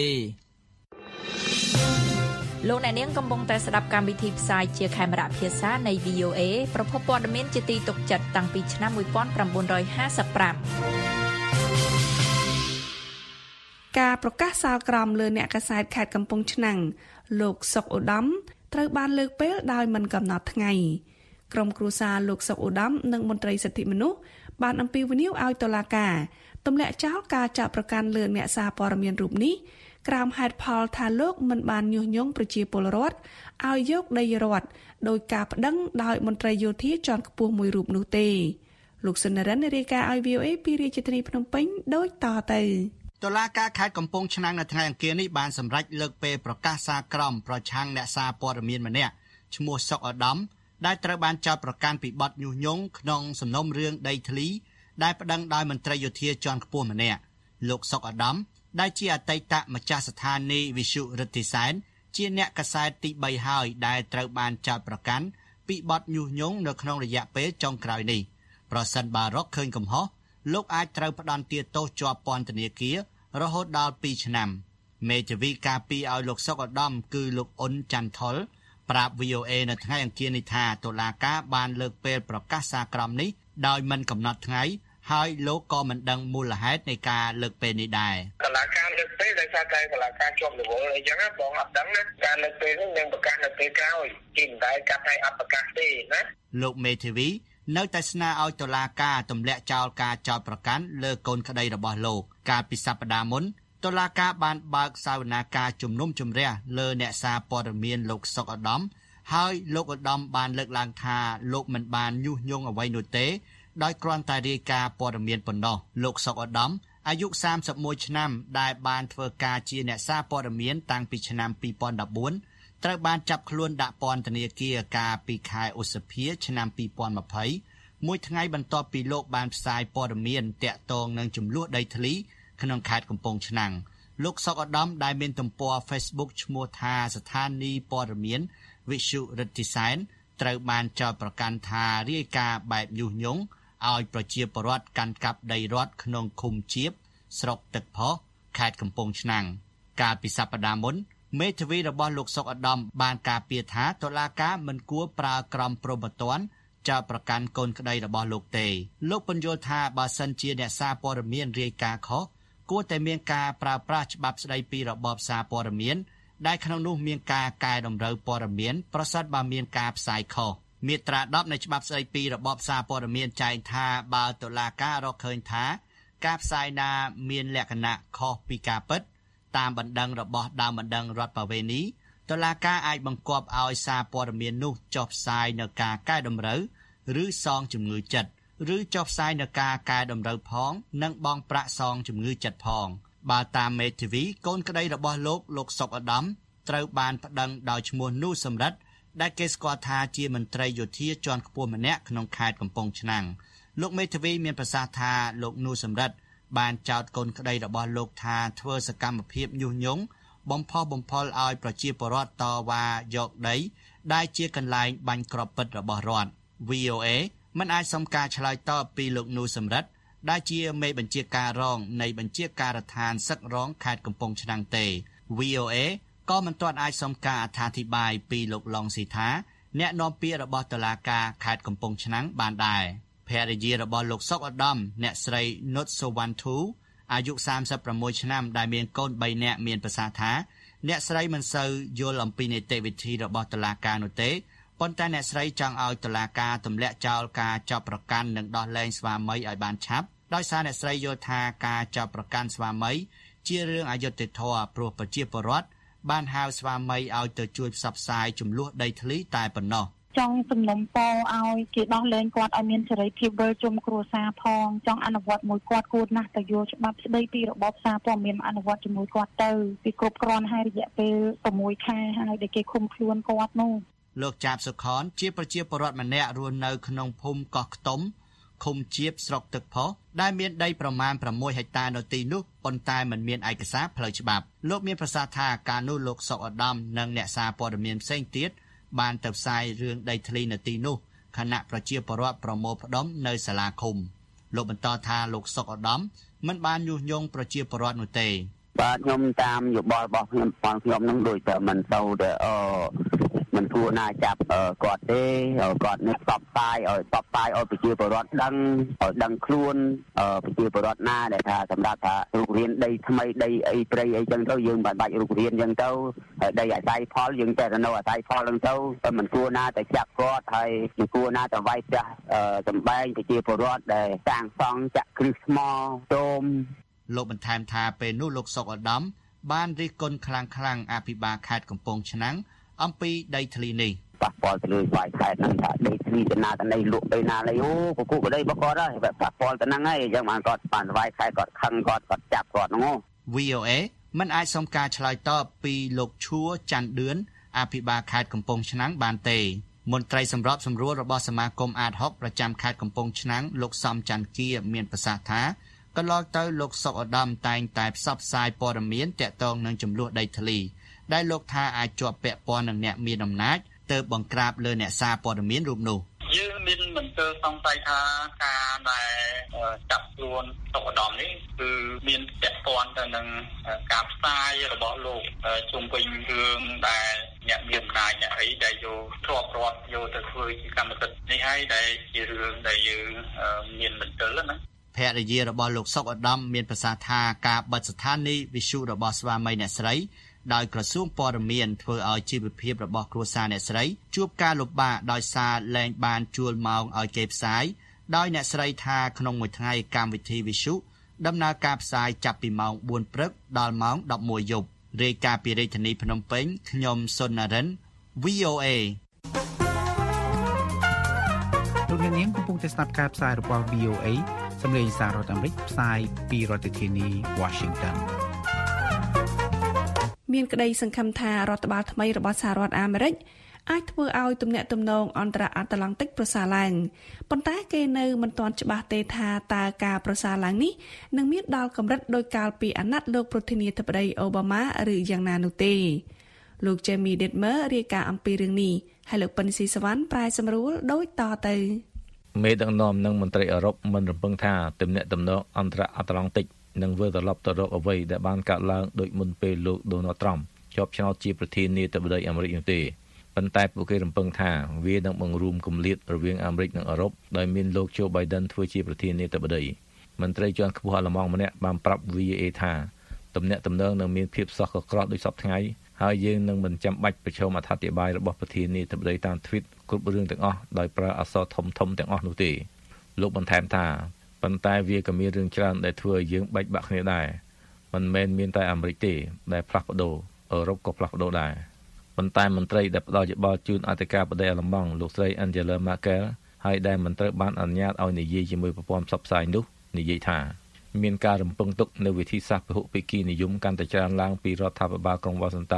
លោកអ្នកនាងកំពុងតែស្ដាប់កម្មវិធីផ្សាយជាខេមរៈភាសានៃ V O A ប្រភពព័ត៌មានជាទីទុកចិត្តតាំងពីឆ្នាំnineteen fifty-five ការប្រកាសសាលក្រមលើអ្នកកាសែតខេត្តកំពង់ឆ្នាំងលោកសុកឧត្តមត្រូវបានលើកពេលដោយមិនកំណត់ថ្ងៃក្រុមគ្រួសារលោកសុកឧត្តមនិងមន្ត្រីសិទ្ធិមនុស្សបានអំពាវនាវឲ្យតុលាការទម្លាក់ចោលការចាត់ប្រកាន់លើអ្នកសារព័ត៌មានរូបនេះក្រោមហេតុផលថាលោកមិនបានញុះញង់ប្រជាពលរដ្ឋឲ្យយកដីរដ្ឋដោយការប្តឹងដោយមន្ត្រីយោធាជាន់ខ្ពស់មួយរូបនោះទេលោកសុនរិនរាយការណ៍ឲ្យ V O A ពីរាជធានីភ្នំពេញដូចតទៅតុលាការខេត្តកំពង់ឆ្នាំងនៅថ្ងៃអង្គារនេះបានសម្រេចលើកពេលប្រកាសសារក្រមប្រឆាំងអ្នកសារព័ត៌មានម្នាក់ឈ្មោះសុកឧត្តមដែលត្រូវបានចោទប្រកាន់ពីបទញុះញង់ក្នុងសំណុំរឿងដីធ្លីដែលប្តឹងដោយមន្ត្រីយោធាជាន់ខ្ពស់ម្នាក់លោកសុកឧត្តមដែលជាអតីតម្ចាស់ស្ថានីយ៍វិទ្យុរិទ្ធីសែនជាអ្នកកាសែតទីthreeហើយដែលត្រូវបានចោទប្រកាន់ពីបទញុះញង់នៅក្នុងរយៈពេលចុងក្រោយនេះប្រសិនបើរកឃើញកំហុសលោកអាចត្រូវផ្តន្ទាទោសជាប់ពន្ធនាគាររហូតដល់twoឆ្នាំមេធាវីការពារឲ្យលោកសុកឧត្តមគឺលោកអ៊ុនច័ន្ទថុលប្រាប់ V O A នៅថ្ងៃអង្គារនេះថាតុលាការបានលើកពេលប្រកាសសារក្រមនេះដោយមិនកំណត់ថ្ងៃហើយលោកក៏មិនដឹងមូលហេតុនៃការលើកពេលនេះដែរតុលាការលើកពេលដោយសារតែតុលាការជាប់រវល់អីចឹងណាបងអត់ដឹងណាការលើកពេលនេះនឹងប្រកាសនៅពេលក្រោយជាមិនដែរកាត់ឲ្យអត់ប្រកាសទេណាលោកមេធាវីនៅតែស្នើឲ្យតុលាការទម្លាក់ចោលការចោទប្រកាន់លើកូនក្តីរបស់លោកកាលពីសប្តាហ៍មុនតុលាការបានបើកសវនាការជំនុំជម្រះលើអ្នកសារព័ត៌មានលោកសុកឧត្តមហើយលោកឧត្តមបានលើកឡើងថាលោកមិនបានញុះញង់អ្វីនោះទេដោយគ្រាន់តែរាយការណ៍ព័ត៌មានប៉ុណ្ណោះលោកសុកឧត្តមអាយុthirty-oneឆ្នាំដែលបានធ្វើការជាអ្នកសារព័ត៌មានតាំងពីឆ្នាំtwo thousand fourteenត្រូវបានចាប់ខ្លួនដាក់ពន្ធនាគារកាលពីខែឧសភាឆ្នាំtwo thousand twentyមួយថ្ងៃបន្ទាប់ពីលោកបានផ្សាយព័ត៌មានទាក់ទងនឹងចំនួនដីធ្លីក្នុងខេត្តកំពង់ឆ្នាំងលោកសុកឧត្តមដែលមានទំព័រ Facebook ឈ្មោះថាស្ថានីយ៍ព័ត៌មានវិទ្យុរិទ្ធីសែនត្រូវបានចោទប្រកាន់ថារាយការណ៍បែបញុះញង់ឲ្យប្រជាពលរដ្ឋកាន់កាប់ដីរដ្ឋក្នុងឃុំជាបស្រុកទឹកផុសខេត្តកំពង់ឆ្នាំងកាលពីសប្តាហ៍មុនមេធាវីរបស់លោកសុកឧត្តមបានការពារថាតុលាការមិនគួរប្រើក្រមព្រហ្មទណ្ឌចោទប្រកាន់កូនក្តីរបស់លោកទេលោកបញ្យល់ថាបើសិនជាអ្នកសារព័ត៌មានរាយការណ៍ខុសគួរតែមានការប្រើប្រាស់ច្បាប់ស្តីពីរបបសារព័ត៌មានដែលក្នុងនោះមានការកែតម្រូវព័ត៌មានប្រសិនបើមានការផ្សាយខុសមាត្រាtenនៃច្បាប់ស្តីពីរបបសារព័ត៌មានចែងថាបើតុលាការរកឃើញថាការផ្សាយណាមានលក្ខណៈខុសពីការពិតតាមបណ្ដឹងរបស់ដើមបណ្ដឹងរដ្ឋបវេនីតុលាការអាចបង្គាប់ឲ្យសារព័ត៌មាននោះចុះផ្សាយនៅការកែតម្រូវឬសងជំងឺចិត្តឬចុះផ្សាយនៅការកែតម្រូវផងនិងបង់ប្រាក់សងជំងឺចិត្តផងបើតាមមេធាវីកូនក្តីរបស់លោកលោកសុកឧត្តមត្រូវបានប្តឹងដោយឈ្មោះនូសំរិទ្ធដែលគេស្គាល់ថាជាមន្ត្រីយោធាជាន់ខ្ពស់ម្នាក់ក្នុងខេត្តកំពង់ឆ្នាំងលោកមេធាវីមានប្រសាសន៍ថាលោកនូសំរិទ្ធបានចោទកូនក្តីរបស់លោកថាធ្វើសកម្មភាពញុះញង់បំផុសបំផុលឲ្យប្រជាពលរដ្ឋតវ៉ាយកដីដែលជាកន្លែងបាញ់គ្រាប់ពិតរបស់រដ្ឋ វី អូ เอ មិនអាចសុំការឆ្លើយតបពីលោកនូសំរិទ្ធដែលជាមេបញ្ជាការរងនៃបញ្ជាការដ្ឋានសឹករងខេត្តកំពង់ឆ្នាំងទេ វី អូ เอ ក៏មិនទាន់អាចសុំការអត្ថាធិប្បាយពីលោកឡុងស៊ីថាអ្នកនាំពាក្យរបស់តុលាការខេត្តកំពង់ឆ្នាំងបានដែរភរិយារបស់លោកសុកឧត្តមអ្នកស្រីនុតសូវ៉ាន់ធូអាយុសាមសិបប្រាំមួយឆ្នាំដែលមានកូនបីនាក់មានប្រសាសន៍ថាអ្នកស្រីមិនសូវយល់អំពីនីតិវិធីរបស់តុលាការនោះទេប៉ុន្តែអ្នកស្រីចង់ឲ្យតុលាការទម្លាក់ចោលការចាប់ប្រកាន់និងដោះលែងស្វាមីឲ្យបានឆាប់ដោយសារអ្នកស្រីយល់ថាការចាប់ប្រកាន់ស្វាមីជារឿងអយុត្តិធម៌ព្រោះប្រជាពលរដ្ឋបានហៅស្វាមីឲ្យទៅជួយផ្សព្វផ្សាយចំនួនដីធ្លីតែប៉ុណ្ណោះចង់សំណុំពរឲ្យគេដោះលែងគាត់ឲ្យមានសេរីភាពវិលជុំគ្រួសារផងចង់អនុវត្តមួយគាត់គួរណាស់ទៅយកច្បាប់ស្ដីពីរបបសារព័ត៌មានអនុវត្តជាមួយគាត់ទៅពីគ្រប់គ្រាន់ហើយរយៈពេល៦ខែហើយដែលគេឃុំខ្លួនគាត់នោះលោកចាបសុខនជាប្រជាពលរដ្ឋម្នាក់រស់នៅក្នុងភូមិកោះខ្ទុំឃុំជាបស្រុកទឹកផុសដែលមានដីប្រមាណប្រាំមួយហិកតានៅទីនោះប៉ុន្តែមិនមានឯកសារផ្លូវច្បាប់លោកមានប្រសាសន៍ថាការនោះលោកសុកឧត្តមនិងអ្នកសារព័ត៌មានផ្សេងទៀតបានទៅផ្សាយរឿងដីធ្លីនៅទីនោះខណៈប្រជាពលរដ្ឋប្រមូលផ្ដុំនៅសាលាឃុំលោកបន្តថាលោកសុកឧត្តមមិនបានញុះញង់ប្រជាពលរដ្ឋនោះទេបាទខ្ញុំតាមយោបល់របស់ខ្ញុំផងខ្ញុំនឹងដូចតែមិនទៅតែអឺមិនគួរណាចាប់គាត់ទេគាត់នេះផ្សព្វផ្សាយឲ្យផ្សព្វផ្សាយឲ្យប្រជាពលរដ្ឋដឹងឲ្យដឹងខ្លួនប្រជាពលរដ្ឋណាដែលថាសម្រាប់ថារុករៀនដីថ្មីដីអីព្រៃអីចឹងទៅយើងមិនបាច់រុករៀនចឹងទៅដីអាស្រ័យផលយើងតែទៅនៅអាស្រ័យផលហ្នឹងទៅមិនគួរណាតែចាប់គាត់ហើយមិនគួរណាតែវាយផ្ទះសម្បែងប្រជាពលរដ្ឋដែលសាងសង់ចាក់គ្រឹះថ្មតូមលោកបន្ថែមថាពេលនោះលោកសុកឧត្តមបានរិះគន់ខ្លាំងខ្លាំងអភិបាលខេត្តកំពង់ឆ្នាំងអំពីដីធ្លីនេះប៉ះពាល់ទៅលើស្វ័យខេត្តហ្នឹងថាដីធ្លីទៅណាទៅណីលក់ដីណាលេអូពពុះដីរបស់គាត់ហើយប៉ះពាល់ទៅហ្នឹងហើយអញ្ចឹងបានគាត់បានស្វ័យខេត្តគាត់ខឹងគាត់គាត់ចាប់គាត់ហ្នឹងវី អូ เอ មិនអាចសុំការឆ្លើយតបពីលោកឈួរច័ន្ទឌឿនអភិបាលខេត្តកំពង់ឆ្នាំងបានទេមន្ត្រីសម្របសម្រួលរបស់សមាគមអាតហុកប្រចាំខេត្តកំពង់ឆ្នាំងលោកសំច័ន្ទគាមានប្រសាសន៍ថាកន្លងទៅលោកសុកឧត្តមតែងតែផ្សព្វផ្សាយព័ត៌មានទាក់ទងនឹងចំនួនដីធ្លីដែលលោកថាអាចជាប់ពាក់ព័ន្ធនឹងអ្នកមានអំណាចទៅបង្ក្រាបលើអ្នកសារព័ត៌មានរូបនោះយើងមានមន្ទិលសង្ស័យថាការដែលចាប់ខ្លួនសុកឧត្តមនេះគឺមានពាក់ព័ន្ធទៅនឹងការផ្សាយរបស់លោកជុំវិញរឿងដែលអ្នកមានអំណាចអ្នកអីដែលយកទ្រព្យរដ្ឋយកទៅធ្វើជាកម្មសិទ្ធិនេះហើយដែលជារឿងដែលយើងមានមន្ទិលណាភរិយារបស់លោកសុកឧត្តមមានប្រសាសន៍ថាការបិទស្ថានីយ៍វិទ្យុរបស់ស្វាមីអ្នកស្រីដោយក្រសួងព័ត៌មានធ្វើឲ្យជីវភាពរបស់គ្រួសារអ្នកស្រីជួបការលំបាកដោយសារលែងបានជួលម៉ោងឲ្យគេផ្សាយដោយអ្នកស្រីថាក្នុងមួយថ្ងៃកម្មវិធីវិទ្យុដំណើរការផ្សាយចាប់ពីម៉ោងបួនព្រឹកដល់ម៉ោងដប់មួយយប់រាយការណ៍ពីរាជធានីភ្នំពេញខ្ញុំសុននរិន វី អូ เอលោកអ្នកនាងកំពុងតែស្ដាប់ការផ្សាយរបស់ វី អូ เอ សម្លេងសាររដ្ឋអាមេរិកផ្សាយពីរដ្ឋធានី Washington មានក្តីសង្ឃឹមថារដ្ឋបាលថ្មីរបស់សហរដ្ឋអាមេរិកអាចធ្វើឲ្យទំនាក់ទំនងអន្តរអាត្លង់តិកប្រសើរឡើងប៉ុន្តែគេនៅមិនទាន់ច្បាស់ទេថាតើការប្រសើរឡើងនេះនឹងមានដល់កម្រិតដោយកាលពីអាណត្តិលោកប្រធានាធិបតីអូបាម៉ាឬយ៉ាងណានោះទេលោក Jamie Ditmer រាយការណ៍អំពីរឿងនេះហើយលោកប៉ិនស៊ីសវណ្ណប្រាយសម្រួលដូចតទៅមេដឹកនាំនិងមន្ត្រីអឺរ៉ុបមិនរំពឹងថាទំនាក់ទំនងអន្តរអាត្លង់តិកនឹងវិលត្រឡប់ទៅរកអ្វីដែលបានកើតឡើងដូចមុនពេលលោក Donald Trump ជាប់ឆ្នោតជាប្រធានាធិបតីអាមេរិកនោះទេប៉ុន្តែពួកគេរំពឹងថាវានឹងបង្រួមគម្លាតរវាងអាមេរិកនិងអឺរ៉ុបដោយមានលោក Joe Biden ធ្វើជាប្រធានាធិបតីមន្ត្រីជាន់ខ្ពស់អាល្លឺម៉ង់ម្នាក់បានប្រាប់ វី អូ เอ ថាទំនាក់ទំនងនឹងមានភាពសោះកក្រោះដូចសពថ្ងៃហើយយើងនឹងមិនចាំបាច់ប្រឈមអត្ថាធិប្បាយរបស់ប្រធានាធិបតីតាម tweet គ្រប់រឿងទាំងអស់ដោយប្រើអក្សរធំធំទាំងអស់នោះទេលោកបន្ថែមថាប៉ុន្តែវាក៏មានរឿងច្រើនដែលធ្វើឲ្យយើងបែកបាក់គ្នាដែរមិនមែនមានតែអាមេរិកទេដែលផ្លាស់ប្ដូរអឺរ៉ុបក៏ផ្លាស់ប្ដូរដែរប៉ុន្តែមន្ត្រីដែលផ្ដល់យោបល់ជូនអធិការបតីអាល្លឺម៉ង់លោកស្រី Angela Merkel ហើយដែលមិនត្រូវបានអនុញ្ញាតឲ្យនិយាយជាមួយប្រព័ន្ធផ្សព្វផ្សាយនោះនិយាយថាមានការរំពឹងទុកនៅវិធីសាស្ត្រពហុភាគីនិយមកាន់តែច្រើនឡើងពីរដ្ឋាភិបាលក្រុង Washington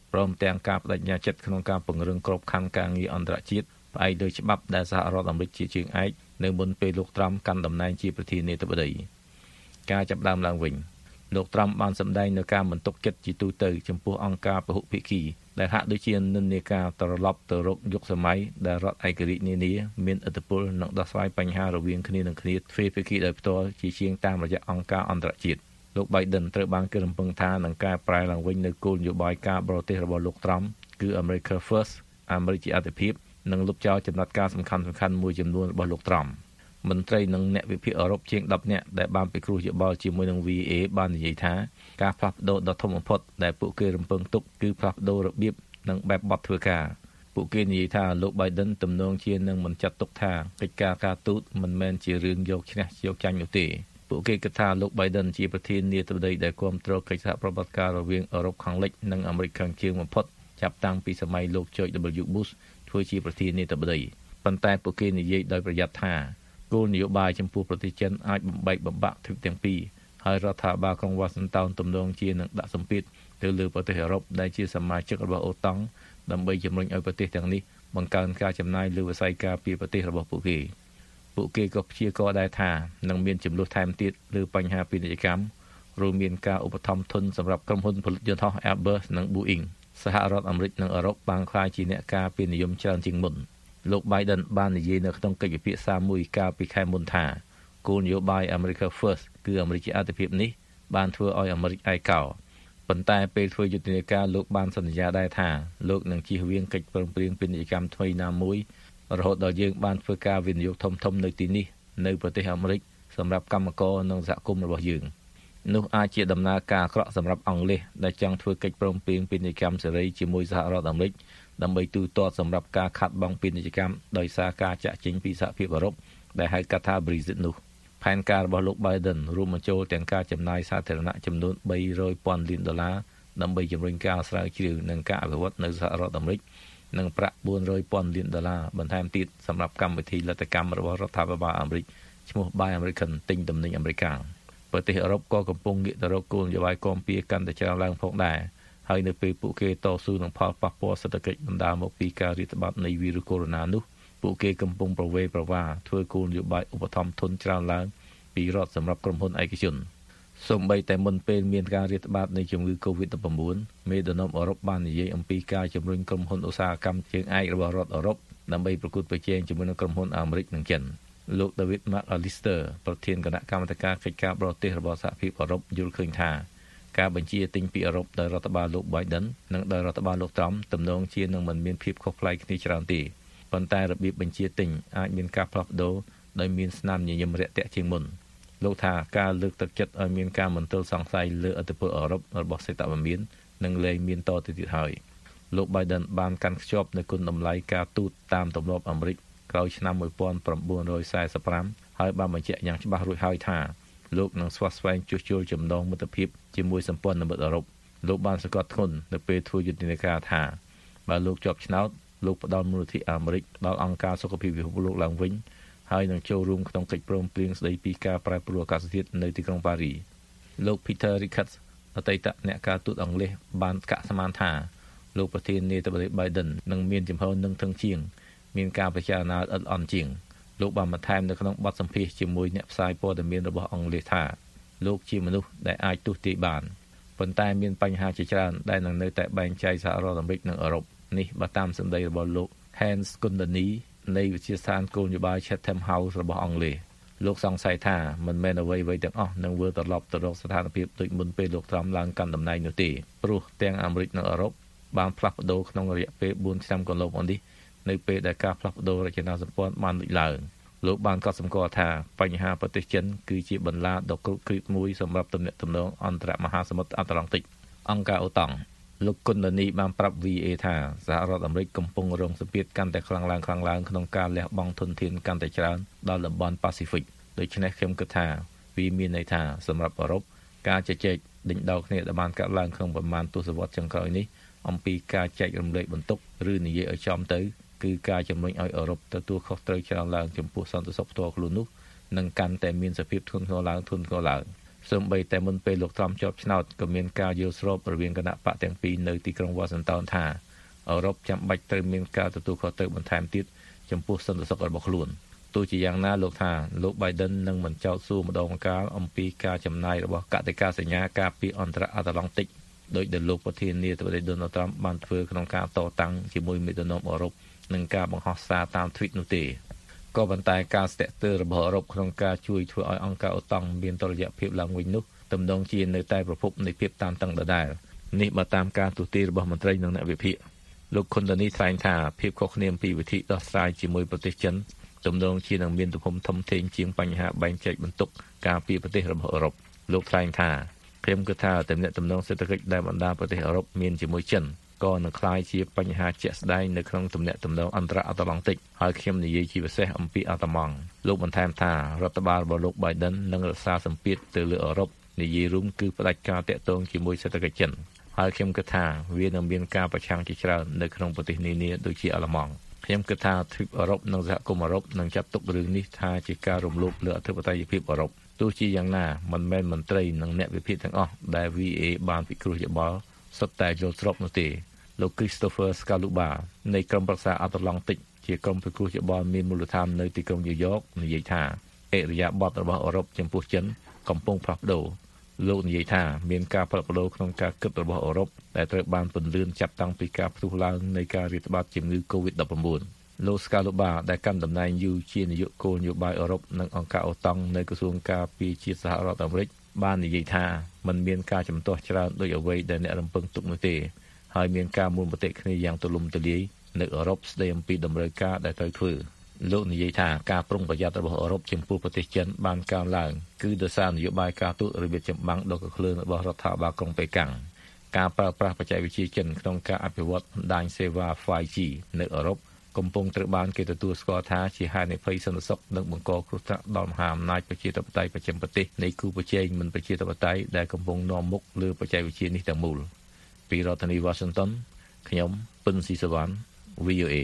ព្រមទាំងការបដិញ្ញាចិត្តក្នុងការពង្រឹងក្របខ័ណ្ឌការងារអន្តរជាតិផ្អែកលើច្បាប់ដែលសហរដ្ឋអាមេរិកជាជើងឯកនៅមុនពេលលោកត្រាំកាន់តំណែងជាប្រធានាធិបតីការចាប់ដើមឡើងវិញលោកត្រាំបានសម្ដែងនូវការមិនទុកចិត្តជាទូទៅចំពោះអង្គការពហុភាគីដែលហាក់ដូចជានិន្នាការត្រឡប់ទៅរកយុគសម័យដែលរដ្ឋឯករាជ្យនានាមានឥទ្ធិពលនិងដោះស្រាយបញ្ហារវាងគ្នានឹងគ្នាទ្វេភាគីដោយផ្ទាល់ជាជាងតាមរយៈអង្គការអន្តរជាតិលោក Biden ត្រូវបានគេរំពឹងថានឹងកែប្រែឡើងវិញនូវគោលនយោបាយការបរទេសរបស់លោកត្រាំគឺ America First អាមេរិកជាអាទិភាពនិងលុបចោលចំណាត់ការសំខាន់ៗមួយចំនួនរបស់លោកត្រាំមន្ត្រីនិងអ្នកវិភាគអឺរ៉ុបជាងដប់នាក់ដែលបានពិគ្រោះយោបល់ជាមួយនឹង V A បាននិយាយថាការផ្លាស់ប្ដូរដ៏ធំបំផុតដែលពួកគេរំពឹងទុកគឺផ្លាស់ប្ដូររបៀបនិងបែបបទធ្វើការពួកគេនិយាយថាលោក Biden ទំនងជានឹងមិនចាត់ទុកថាកិច្ចការការទូតមិនមែនជារឿងយកឈ្នះយកចាញ់នោះទេពួកគេគិតថាលោក Biden ជាប្រធានាធិបតីដែលគ្រប់គ្រងកិច្ចសហប្រតិបត្តិការរវាងអឺរ៉ុបខាងលិចនិងអាមេរិកខាងជើងបំផុតចាប់តាំងពីសម័យលោក George W Bush ធ្វើជាប្រធានាធិបតីប៉ុន្តែពួកគេនិយាយដោយប្រយ័ត្នថាគោលនយោបាយចំពោះប្រទេសចិនអាចបំបែកបំបាក់ទ្វីបទាំងពីរហើយរដ្ឋាភិបាលក្រុង Washington ទំនងជានឹងដាក់សម្ពាធទៅលើប្រទេសអឺរ៉ុបដែលជាសមាជិករបស់អូតុងដើម្បីជំរុញឲ្យប្រទេសទាំងនេះបង្កើនការចំណាយលើវិស័យការពារប្រទេសរបស់ពួកគេពួកគេក៏ព្យាករណ៍ដែរថានឹងមានចំនួនថែមទៀតលើបញ្ហាពាណិជ្ជកម្មរួមមានការឧបត្ថម្ភធនសម្រាប់ក្រុមហ៊ុនផលិតយន្តហោះ Airbus និង Boeing សហរដ្ឋអាមេរិកនិងអឺរ៉ុបបានក្លាយជាអ្នកការពារនិយមច្រើនជាងមុនលោក Biden បាននិយាយនៅក្នុងកិច្ចពិភាក្សាមួយកាលពីខែមុនថាគោលនយោបាយ America First គឺអាមេរិកជាអាទិភាពនេះបានធ្វើឲ្យអាមេរិកឯកោប៉ុន្តែពេលធ្វើយុទ្ធនាការលោកបានសន្យាដែរថាលោកនឹងជៀសវាងកិច្ចព្រមព្រៀងពាណិជ្ជកម្មថ្មីណាមួយរហូតដល់យើងបានធ្វើការវិនិយោគធំៗនៅទីនេះនៅប្រទេសអាមេរិកសម្រាប់កម្មករនិងសហគមន៍របស់យើងនោះអាចជាដំណើរការអាក្រក់សម្រាប់អង់គ្លេសដែលចង់ធ្វើកិច្ចព្រមព្រៀងពាណិជ្ជកម្មសេរីជាមួយសហរដ្ឋអាមេរិកដើម្បីទូទាត់សម្រាប់ការខាត់បងពាណិជ្ជកម្មដោយសារការចាក់ចេញពីសហភាពអឺរ៉ុបដែលហៅកាត់ថា Brexit នោះផែនការរបស់លោក Biden រួមបញ្ចូលទាំងការចំណាយសាធារណៈចំនួនបីរយពាន់លានដុល្លារដើម្បីជំរុញការស្រាវជ្រាវនិងការអភិវឌ្ឍនៅសហរដ្ឋអាមេរិកនិងប្រាក់បួនរយពាន់លានដុល្លារបន្ថែមទៀតសម្រាប់កម្មវិធីលទ្ធកម្មរបស់រដ្ឋាភិបាលអាមេរិកឈ្មោះ Buy American ទិញទំនិញអាមេរិកប្រទេសអឺរ៉ុបក៏កំពុងងាកទៅរកគោលនយោបាយគាំពារកាន់តែច្រើនឡើងផងដែរហើយនៅពេលពួកគេតស៊ូនឹងផលប៉ះពាល់សេដ្ឋកិច្ចបណ្ដាលមកពីការរាតត្បាតនៃវីរុសកូវីដ -នោះពួកគេកំពុងប្រវេប្រវាធ្វើគោលនយោបាយឧបត្ថម្ភធនច្រើនឡើងពីរដ្ឋសម្រាប់ក្រុមហ៊ុនឯកជនសូម្បីតែមុនពេលមានការរាតត្បាតនៃជំងឺ កូវីដ -19 មេដឹកនាំអឺរ៉ុបបាននិយាយអំពីការជំរុញក្រុមហ៊ុនឧស្សាហកម្មជើងឯករបស់រដ្ឋអឺរ៉ុបដើម្បីប្រកួតប្រជែងជាមួយនឹងក្រុមហ៊ុនអាមេរិកនិងចិនលោក David McAllister ប្រធានគណៈកម្មាធិការកិច្ចការបរទេសរបស់សហភាពអឺរ៉ុបយល់ឃើញថាការបញ្ជាទិញពីអឺរ៉ុបដោយរដ្ឋបាលលោក Biden និងដោយរដ្ឋបាលលោក Trump ទំនងជានឹងមិនមានភាពខុសប្លែកគ្នាច្រើនទេប៉ុន្តែរបៀបបញ្ជាទិញអាចមានការផ្លាស់ប្ដូរដោយមានស្នាមញញឹមរាក់ទាក់ជាងមុនលោកថាការលើកទឹកចិត្តឲ្យមានការមន្ទិលសង្ស័យលើឥទ្ធិពលអឺរ៉ុបរបស់សេដ្ឋវិមាននឹងលែងមានតទៅទៀតហើយលោក Biden បានកាន់ខ្ជាប់នូវគុណតម្លៃការទូតតាមទម្លាប់អាមេរិកក្រោយឆ្នាំmột nghìn chín trăm四十五ហើយបានបញ្ជាក់យ៉ាងច្បាស់រួចហើយថាលោកនឹងស្វាស្វែងជួសជុលចំណងមិត្តភាពជាមួយសម្ព័ន្ធមិត្តអឺរ៉ុបលោកបានសង្កត់ធ្ងន់នៅពេលធ្វើយុទ្ធនាការថាបើលោកជាប់ឆ្នោតលោកផ្ដល់មូលនិធិអាមេរិកដល់អង្គការសុខភាពពិភពលោកឡើងវិញហើយនឹងចូលរួមក្នុងកិច្ចព្រមព្រៀងស្តីពីការប្រែប្រួលអាកាសធាតុនៅទីក្រុងប៉ារីលោក Peter Ricketts អតីតអ្នកការទូតអង់គ្លេសបានកាក់ស្មានថាលោកប្រធានាធិបតី Biden នឹងមានជំហរនឹងធឹងជាងមានការពិចារណាល្អិតល្អន់ជាងលោកបានបន្ថែមនៅក្នុងបទសម្ភាសន៍ជាមួយអ្នកផ្សាយព័ត៌មានរបស់អង់គ្លេសថាលោកជាមនុស្សដែលអាចទស្សន៍ទាយបានប៉ុន្តែមានបញ្ហាជាច្រើនដែលនឹងនៅតែបែងចែកសហរដ្ឋអាមេរិកនិងអឺរ៉ុបនេះបើតាមសម្ដីរបស់លោក Hans Kundeny នៃវិទ្យាស្ថានគោលនយោបាយ Chatham House របស់អង់គ្លេសលោកសង្ស័យថាមិនមែនអ្វីៗទាំងអស់នឹងវិលត្រឡប់ទៅរកស្ថានភាពដូចមុនពេលលោក Trump ឡើងកាន់តំណែងនោះទេព្រោះទាំងអាមេរិកនិងអឺរ៉ុបបានផ្លាស់ប្ដូរក្នុងរយៈពេលបួនឆ្នាំកន្លងមកនេះនៅពេលដែលការផ្លាស់ប្ដូររចនាសម្ព័ន្ធបានលេចឡើងលោកបានកត់សម្គាល់ថាបញ្ហាប្រទេសចិនគឺជាបន្លាដ៏គ្រោកគ្រីតមួយសម្រាប់ទំនាក់ទំនងអន្តរមហាសមុទ្រអាត្លង់តិកអង្គការអូតុងលោកគុណនីបានប្រាប់ V A ថាសហរដ្ឋអាមេរិកកំពុងរងសម្ពាធកាន់តែខ្លាំងឡើងខ្លាំងឡើងក្នុងការលះបង់ធនធានកាន់តែច្រើនដល់តំបន់ប៉ាស៊ីហ្វិកដូច្នេះខ្ញុំគិតថាវាមានន័យថាសម្រាប់អឺរ៉ុបការជជែកដេញដោលគ្នាដែលបានកើតឡើងក្នុងប្រមាណទសវត្សរ៍ចុងក្រោយនេះអំពីការចែករំលែកបន្ទុកឬនិយាយឲ្យចំទៅគឺការជំរុញឲ្យអឺរ៉ុបទទួលខុសត្រូវច្រើនឡើងចំពោះសន្តិសុខផ្ទាល់ខ្លួននោះនឹងកាន់តែមានសភាពធ្ងន់ធ្ងរឡើងធ្ងន់ធ្ងរឡើងសូម្បីតែមុនពេលលោកTrumpជាប់ឆ្នោតក៏មានការយល់ស្របរវាងគណៈបកទាំងពីរនៅទីក្រុង Washington ថាអឺរ៉ុបចាំបាច់ត្រូវមានការទទួលខុសត្រូវបន្ថែមទៀតចំពោះសន្តិសុខរបស់ខ្លួនទោះជាយ៉ាងណាលោកថាលោក Biden នឹងមិនចោទសួរម្ដងម្កាលអំពីការចំណាយរបស់កតិកាសញ្ញាការពារអន្តរអាត្លង់តិកដោយដែលលោកប្រធានាធិបតី Donald Trump បានធ្វើក្នុងការតតាំងជាមួយមេដឹកនាំអឺរ៉ុបនឹងការបង្ហោះសារតាម tweet នោះទេក៏ប៉ុន្តែការស្ទាក់ស្ទើររបស់អឺរ៉ុបក្នុងការជួយធ្វើឲ្យអង្គការអូតាំងមានតុល្យភាពឡើងវិញនោះទំនងជានៅតែប្រភពនៃភាពតានតឹងដដែលនេះបើតាមការទូទាយរបស់មន្ត្រីនិងអ្នកវិភាគលោកខុនដានីថ្លែងថាភាពខុសគ្នាពីវិធីដោះស្រាយជាមួយប្រទេសចិនទំនងជានឹងមានទំហំធំធេងជាងបញ្ហាបែងចែកបន្ទុកការពារប្រទេសរបស់អឺរ៉ុបលោកថ្លែងថាខ្ញុំគិតថាទំនាក់ទំនងសេដ្ឋកិច្ចដែលបណ្ដាប្រទេសអឺរ៉ុបមានជាមួយចិនក៏នឹងក្លាយជាបញ្ហាជាក់ស្ដែងនៅក្នុងទំនាក់ទំនងអន្តរអាត្លង់តិកហើយខ្ញុំនិយាយជាពិសេសអំពីអាត្លង់លោកបន្ថែមថារដ្ឋបាលរបស់លោក Biden នឹងរក្សាសម្ពាធទៅលើអឺរ៉ុបនិយាយរួមគឺផ្ដាច់ការតាក់ទងជាមួយសេដ្ឋកិច្ចចិនហើយខ្ញុំគិតថាវានឹងមានការប្រឆាំងជាច្រើននៅក្នុងប្រទេសនានាដូចជាអាល្លឺម៉ង់ខ្ញុំគិតថាទ្វីបអឺរ៉ុបនិងសហគមន៍អឺរ៉ុបនឹងចាត់ទុករឿងនេះថាជាការរំលោភលើអធិបតេយ្យភាពអឺរ៉ុបទោះជាយ៉ាងណាមិនមែនមន្ត្រីនិងអ្នកវិភាគទាំងអស់ដែល វី เอ បានពិគ្រោះយោបល់សុទ្ធតែយល់ស្របនោះទេលោក Christopher Scaluba នៃក្រុមប្រឹក្សាអាត្លង់តិកជាក្រុមពិគ្រោះយោបល់មានមូលដ្ឋាននៅទីក្រុងញូវយ៉កនិយាយថាអិរិយាបថរបស់អឺរ៉ុបចំពោះចិនកំពុងផ្លាស់ប្ដូរលោកនិយាយថាមានការផ្លាស់ប្ដូរក្នុងការគិតរបស់អឺរ៉ុបដែលត្រូវបានពន្លឿនចាប់តាំងពីការផ្ទុះឡើងនៃការរាតត្បាតជំងឺ កូវីដ ដប់ប្រាំបួន លោក Scaluba ដែលកាន់តំណែងយូរជានាយកគោលនយោបាយអឺរ៉ុបនិងអង្គការអូតាំងនៅក្រសួងការពារជាតិសហរដ្ឋអាមេរិកបាននិយាយថាมันមានការជំទាស់ច្រើនដោយអ្វីដែលអ្នករំពឹងទុកនោះទេហើយមានការមួលមតិគ្នាយ៉ាងទូលំទូលាយនៅអឺរ៉ុបស្ដីអំពីតម្រូវការដែលត្រូវធ្វើលោកនិយាយថាការប្រុងប្រយ័ត្នរបស់អឺរ៉ុបចំពោះប្រទេសចិនបានកើនឡើងគឺដោយសារនយោបាយការទូតរបៀបចម្បាំងដ៏កក្លឿនរបស់រដ្ឋាភិបាលក្រុងប៉េកាំងការប្រើប្រាស់បច្ចេកវិទ្យាចិនក្នុងការអភិវឌ្ឍបណ្ដាញសេវា five G នៅអឺរ៉ុបកំពុងត្រូវបានគេទទួលស្គាល់ថាជាហានិភ័យសន្តិសុខនិងបង្កគ្រោះថ្នាក់ដល់មហាអំណាចប្រជាធិបតេយ្យប្រចាំប្រទេសនៃគូប្រជែងមិនប្រជាធិបតេយ្យដែលកំពុងនាំមុខលើបច្ចេកវិទ្យានេះទាំងមូលពីរដ្ឋធានី Washington ខ្ញុំពិនស៊ីសវណ្ណ វី អូ เอ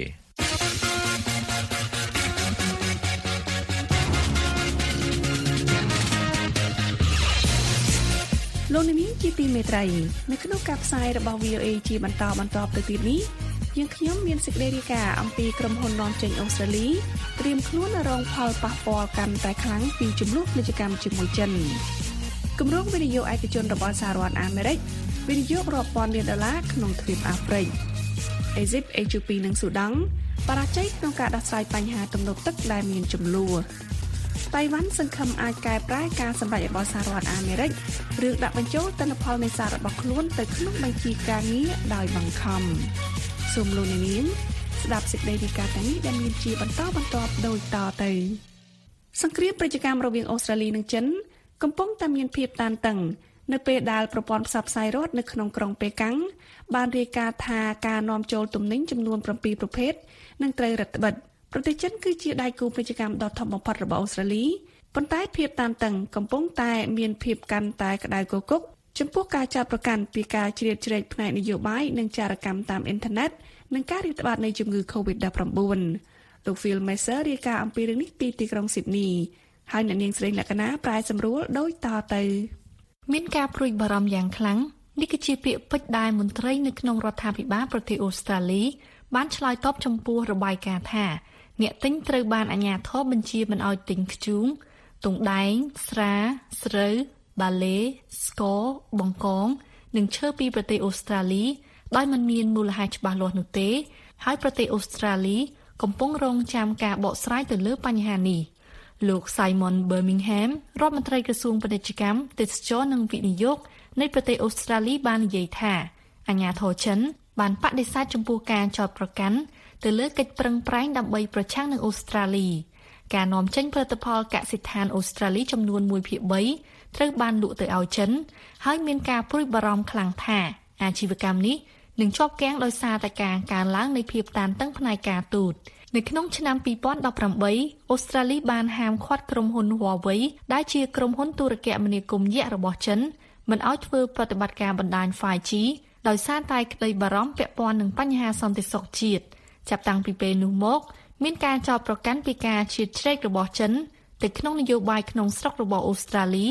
លោកនាងជាទីមេត្រីនៅក្នុងការផ្សាយរបស់ វី អូ เอ ជាបន្តបន្តទៅទៀតនេះយើងខ្ញុំមានសេចក្តីរាយការណ៍អំពីក្រុមហ៊ុននាំចេញអូស្ត្រាលីត្រៀមខ្លួនរងផលប៉ះពាល់កាន់តែខ្លាំងពីចំនួនពាណិជ្ជកម្មជាមួយចិនគម្រោងវិនិយោគឯកជនរបស់សហរដ្ឋអាមេរិកវិនិយោគរាប់ពាន់លានដុល្លារក្នុងទ្វីបអាហ្វ្រិកអេស៊ីបអេជូពីនិងស៊ូដង់បរាជ័យក្នុងការដោះស្រាយបញ្ហាទំនប់ទឹកដែលមានជម្លោះតៃវ៉ាន់សង្ឃឹមអាចកែប្រែការសម្រេចរបស់សហរដ្ឋអាមេរិករឿងដាក់បញ្ចូលទិន្នផលនេសាទរបស់ខ្លួនទៅក្នុងបញ្ជីការងារដោយបង្ខំសូមលោកនាងស្ដាប់សេចក្តីរាយការណ៍ទាំងនេះដែលមានជាបន្តបន្ទាប់ដូចតទៅសង្គ្រាមពាណិជ្ជកម្មរវាងអូស្ត្រាលីនិងចិនកំពុងតែមានភាពតានតឹងនៅពេលដែលប្រព័ន្ធផ្សព្វផ្សាយរដ្ឋនៅក្នុងក្រុងប៉េកាំងបានរាយការណ៍ថាការនាំចូលទំនិញចំនួន7ប្រភេទនឹងត្រូវរឹតបន្តឹងប្រទេសចិនគឺជាដៃគូពាណិជ្ជកម្មដ៏ធំបំផុតរបស់អូស្ត្រាលីប៉ុន្តែភាពតានតឹងកំពុងតែមានភាពកាន់តែក្តៅគគុកចំពោះការចាប់ប្រកាន់ពីការជ្រៀតជ្រែកផ្នែកនយោបាយនិងចារកម្មតាមអ៊ីនធឺណិតនិងការរាតត្បាតនៃជំងឺ កូវីដ ដប់ប្រាំបួន លោក Phil Messer រាយការណ៍អំពីរឿងនេះពីទីក្រុង Sydney ហើយអ្នកនាងស្រីលក្ខណាប្រែសម្រួលដូចតទៅមានការព្រួយបារម្ភយ៉ាងខ្លាំងនេះគឺជាពាក្យពេចន៍ដែលមន្ត្រីនៅក្នុងរដ្ឋាភិបាលប្រទេសអូស្ត្រាលីបានឆ្លើយតបចំពោះរបាយការណ៍ថាអ្នកទិញត្រូវបានអាជ្ញាធរបញ្ជាមិនឲ្យទិញធ្យូងទង់ដែងស្រាស្រូវបាឡេស្ករបង្កងនិងឈើពីប្រទេសអូស្ត្រាលីដោយមិនមានមូលហេតុច្បាស់លាស់នោះទេហើយប្រទេសអូស្ត្រាលីកំពុងរងចាំការបកស្រាយទៅលើបញ្ហានេះលោក Simon Birmingham រដ្ឋមន្ត្រីក្រសួងពាណិជ្ជកម្មទេសចរនិងវិនិយោគនៃប្រទេសអូស្ត្រាលីបាននិយាយថាអាជ្ញាធរចិនបានបដិសេធចំពោះការចោទប្រកាន់ទៅលើកិច្ចប្រឹងប្រែងដើម្បីប្រឆាំងនឹងអូស្ត្រាលីការនាំចេញផលិតផលកសិដ្ឋានអូស្ត្រាលីចំនួនមួយភាគបីត្រូវបានលក់ទៅឲ្យចិនហើយមានការព្រួយបារម្ភខ្លាំងថាអាជីវកម្មនេះនឹងជាប់គាំងដោយសារតែការកើនឡើងនៃភាពតានតឹងផ្នែកការទូតនៅក្នុងឆ្នាំពីរពាន់ដប់ប្រាំបីអូស្ត្រាលីបានហាមឃាត់ក្រុមហ៊ុន Huawei ដែលជាក្រុមហ៊ុនទូរគមនាគមន៍យក្សរបស់ចិនមិនឲ្យធ្វើប្រតិបត្តិការបណ្ដាញ five G ដោយសារតែក្តីបារម្ភពាក់ព័ន្ធនឹងបញ្ហាសន្តិសុខជាតិចាប់តាំងពីពេលនោះមកមានការចោទប្រកាន់ពីការជ្រៀតជ្រែករបស់ចិនទៅក្នុងនយោបាយក្នុងស្រុករបស់អូស្ត្រាលី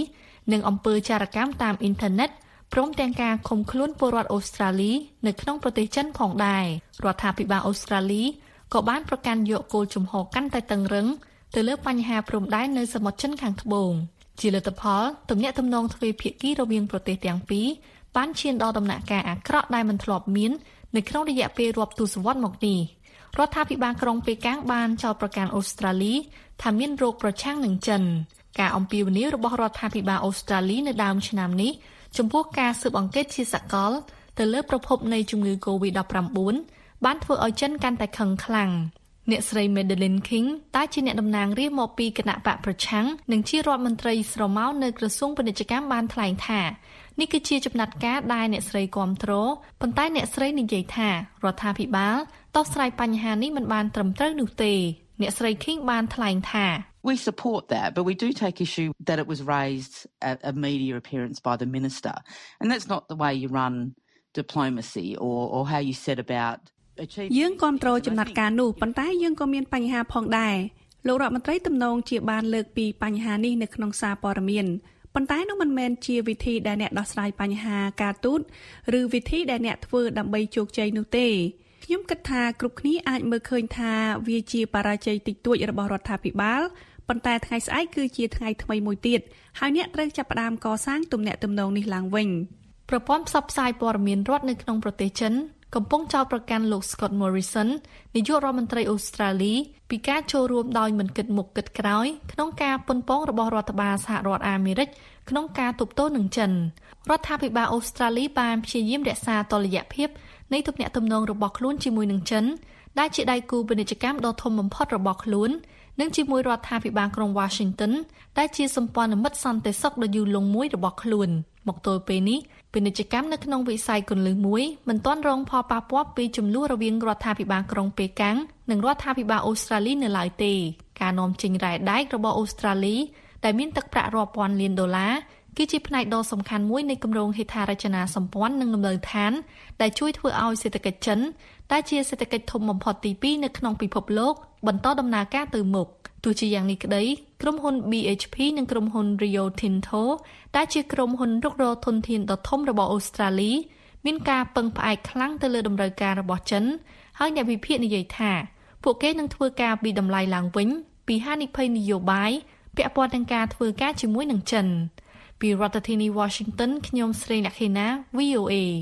និងអំពើចារកម្មតាមអ៊ីនធឺណិតព្រមទាំងការឃុំខ្លួនពលរដ្ឋអូស្ត្រាលីនៅក្នុងប្រទេសចិនផងដែររដ្ឋាភិបាលអូស្ត្រាលីក៏បានប្រកាន់យកគោលជំហរកាន់តែតឹងរឹងទៅលើបញ្ហាព្រំដែននៅសមុទ្រចិនខាងត្បូងជាលទ្ធផលទំនាក់ទំនងទ្វេភាគីរវាងប្រទេសទាំងពីរបានឈានដល់ដំណាក់កាលអាក្រក់ដែលមិនធ្លាប់មាននៅក្នុងរយៈពេលរាប់ទសវត្សរ៍មកនេះរដ្ឋាភិបាលក្រុងប៉េកាំងបានចោទប្រកាន់អូស្ត្រាលីថាមានរោគប្រឆាំងនឹងចិនការអំពាវនាវរបស់រដ្ឋាភិបាលអូស្ត្រាលីនៅដើមឆ្នាំនេះចំពោះការស៊ើបអង្កេតជាសកលទៅលើប្រភពនៃជំងឺ កូវីដ ដប់ប្រាំបួន បានធ្វើឲ្យចិនកាន់តែខឹងខ្លាំងអ្នកស្រី Madeleine King ដែលជាអ្នកតំណាងរាស្ត្រមកពីគណៈបកប្រឆាំងនិងជារដ្ឋមន្ត្រីស្រមោលនៅក្រសួងពាណិជ្ជកម្មបានថ្លែងថានេះគឺជាចំណាត់ការដែលអ្នកស្រីគាំទ្រប៉ុន្តែអ្នកស្រីនិយាយថារដ្ឋាភិបាលដោះស្រាយបញ្ហានេះមិនបានត្រឹមត្រូវនោះទេអ្នកស្រី King បានថ្លែងថា We support that, but we do take issue that it was raised at a media appearance by the minister. And that's not the way you run diplomacy or, or how you set about achieving... យើងគាំទ្រចំណាត់ការនោះប៉ុន្តែយើងក៏មានបញ្ហាផងដែរលោករដ្ឋមន្ត្រីទំនងជាបានលើកពីបញ្ហានេះនៅក្នុងសារព័ត៌មានប៉ុន្តែនោះមិនមែនជាវិធីដែលអ្នកដោះស្រាយបញ្ហាការទូតឬវិធីដែលអ្នកធ្វើដើម្បីជោគជ័យនោះទេខ្ញុំគិតថាគ្រប់គ្នាអាចមើលឃើញថាវាជាបរាជ័យតិចតួចរបស់រដ្ឋាភិបាលប៉ុន្តែថ្ងៃស្អែកគឺជាថ្ងៃថ្មីមួយទៀតហើយអ្នកត្រូវចាប់ផ្ដើមកសាងទំនាក់ទំនងនេះឡើងវិញប្រព័ន្ធផ្សព្វផ្សាយព័ត៌មានរដ្ឋនៅក្នុងប្រទេសចិនកំពុងចោទប្រកាន់លោក Scott Morrison នាយករដ្ឋមន្ត្រីអូស្ត្រាលីពីការចូលរួមដោយមិនគិតមុខគិតក្រោយក្នុងការប៉ុនប៉ងរបស់រដ្ឋបាលសហរដ្ឋអាមេរិកក្នុងការទប់ទល់នឹងចិនរដ្ឋាភិបាលអូស្ត្រាលីបានព្យាយាមរក្សាតុល្យភាពនៃទំនាក់ទំនងរបស់ខ្លួនជាមួយនឹងចិនដែលជាដៃគូពាណិជ្ជកម្មដ៏ធំបំផុតរបស់ខ្លួននិងជាមួយរដ្ឋាភិបាលក្រុង Washington ដែលជាសម្ព័ន្ធមិត្តសន្តិសុខដ៏យូរលង់មួយរបស់ខ្លួនមកទល់ពេលនេះពាណិជ្ជកម្មនៅក្នុងវិស័យគន្លឹះមួយមិនទាន់រងផលប៉ះពាល់ពីចំនួនរវាងរដ្ឋាភិបាលក្រុងប៉េកាំងនិងរដ្ឋាភិបាលអូស្ត្រាលីនៅឡើយទេការនាំចេញរ៉ែដែករបស់អូស្ត្រាលីដែលមានទឹកប្រាក់រាប់ពាន់លានដុល្លារគឺជាផ្នែកដ៏សំខាន់មួយនៃគម្រោងហេដ្ឋារចនាសម្ព័ន្ធនិងលំនៅដ្ឋានដែលជួយធ្វើឲ្យសេដ្ឋកិច្ចចិនដែលជាសេដ្ឋកិច្ចធំបំផុតទីពីរនៅក្នុងពិភពលោកបន្តដំណើរការទៅមុខទោះជាយ៉ាងនេះក្តីក្រុមហ៊ុន ប៊ី អេច ភី និងក្រុមហ៊ុន Rio Tinto ដែលជាក្រុមហ៊ុនរុករកធនធានដ៏ធំរបស់អូស្ត្រាលីមានការពឹងផ្អែកខ្លាំងទៅលើតម្រូវការរបស់ចិនហើយអ្នកវិភាគនិយាយថាពួកគេនឹងធ្វើការពីតម្លៃឡើងវិញពីហានិភ័យនយោបាយពាក់ព័ន្ធនឹងការធ្វើការជាមួយនឹងចិនពីរដ្ឋធានី Washington ខ្ញុំស្រីលក្ខិណា វី អូ អេ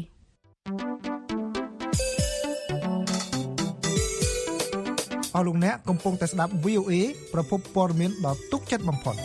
អស់លោកអ្នកកំពុងតែស្ដាប់ វី អូ អេ ប្រភពព័ត៌មានដ៏ទុកចិត្តបំផុត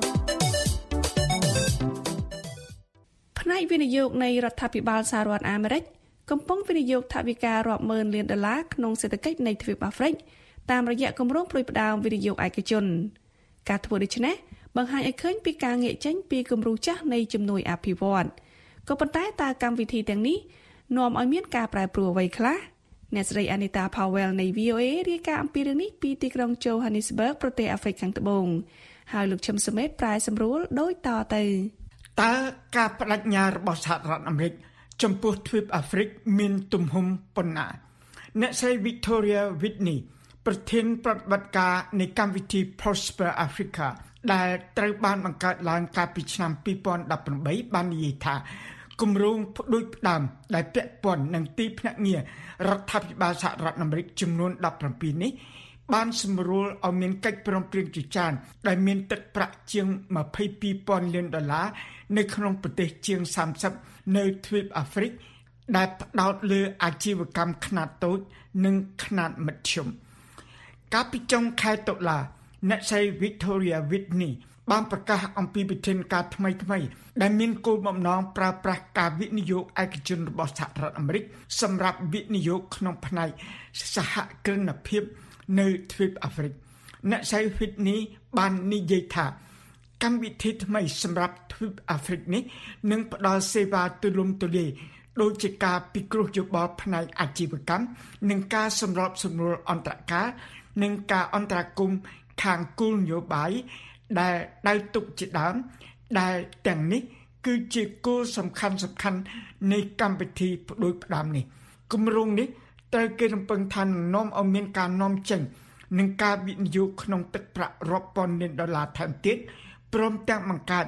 ផ្នែកវិនិយោគនៃរដ្ឋាភិបាលសហរដ្ឋអាមេរិកកំពុងវិនិយោគថវិការាប់ម៉ឺនលានដុល្លារក្នុងសេដ្ឋកិច្ចនៃទ្វីបអាហ្វ្រិកតាមរយៈគម្រោងផ្ដួចផ្ដើមវិនិយោគឯកជនការធ្វើដូច្នេះបង្ហាញឲ្យឃើញពីការងាកចេញពីគំរូចាស់នៃជំនួយអភិវឌ្ឍក៏ប៉ុន្តែតើកម្មវិធីទាំងនេះនាំឲ្យមានការប្រែប្រួលអ្វីខ្លះអ្នកស្រី Anita Powell នៃ វី អូ អេ រាយការណ៍អំពីរឿងនេះពីទីក្រុង Johannesburg ប្រទេសអាហ្វ្រិកខាងត្បូងហើយលោកឈឹមសមេតប្រាយសម្រួលដូចតទៅតើការបដិញ្ញារបស់សហរដ្ឋអាមេរិកចំពោះទ្វីបអាហ្វ្រិកមានទំហំប៉ុណ្ណាអ្នកស្រី Victoria Whitney ប្រធានប្រតិបត្តិការនៃកម្មវិធី Prosper Africa ដែលត្រូវបានបង្កើតឡើងកាលពីឆ្នាំពីរពាន់ដប់ប្រាំបីបាននិយាយថាគម្រោងផ្ដួចផ្ដើមដែលពាក់ព័ន្ធនឹងទីភ្នាក់ងាររដ្ឋាភិបាលសហរដ្ឋអាមេរិកចំនួនដប់ប្រាំពីរនេះបានសម្រួលឲ្យមានកិច្ចព្រមព្រៀងជាច្រើនដែលមានទឹកប្រាក់ជាងម្ភៃពីរពាន់លានដុល្លារនៅក្នុងប្រទេសជាងសាមសិបនៅទ្វីបអាហ្វ្រិកដែលផ្ដោតលើអាជីវកម្មខ្នាតតូចនិងខ្នាតមធ្យមកាលពីចុងខែតុលាអ្នកស្រី Victoria Whitney បានប្រកាសអំពីវិធានការថ្មីៗដែលមានគោលបំណងប្រើប្រាស់ការវិនិយោគឯកជនរបស់សហរដ្ឋអាមេរិកសម្រាប់វិនិយោគក្នុងផ្នែកសហគ្រិនភាពនៅទ្វីបអាហ្វ្រិកអ្នកស្រី Whitney បាននិយាយថាកម្មវិធីថ្មីសម្រាប់ទ្វីបអាហ្វ្រិកនេះនឹងផ្ដល់សេវាទូលំទូលាយដូចជាការពិគ្រោះយោបល់ផ្នែកអាជីវកម្មនិងការសម្របសម្រួលអន្តរការនិងការអន្តរាគមន៍ខាងគោលនយោបាយដែលដៅទុកជាដើមដែលទាំងនេះគឺជាគោលសំខាន់សំខាន់នៃកម្មវិធីផ្ដួចផ្ដើមនេះគម្រោងនេះត្រូវគេរំពឹងថានឹងនាំឲ្យមានការនាំចេញនិងការវិនិយោគក្នុងទឹកប្រាក់រាប់ពាន់លានដុល្លារថែមទៀតព្រមទាំងបង្កើត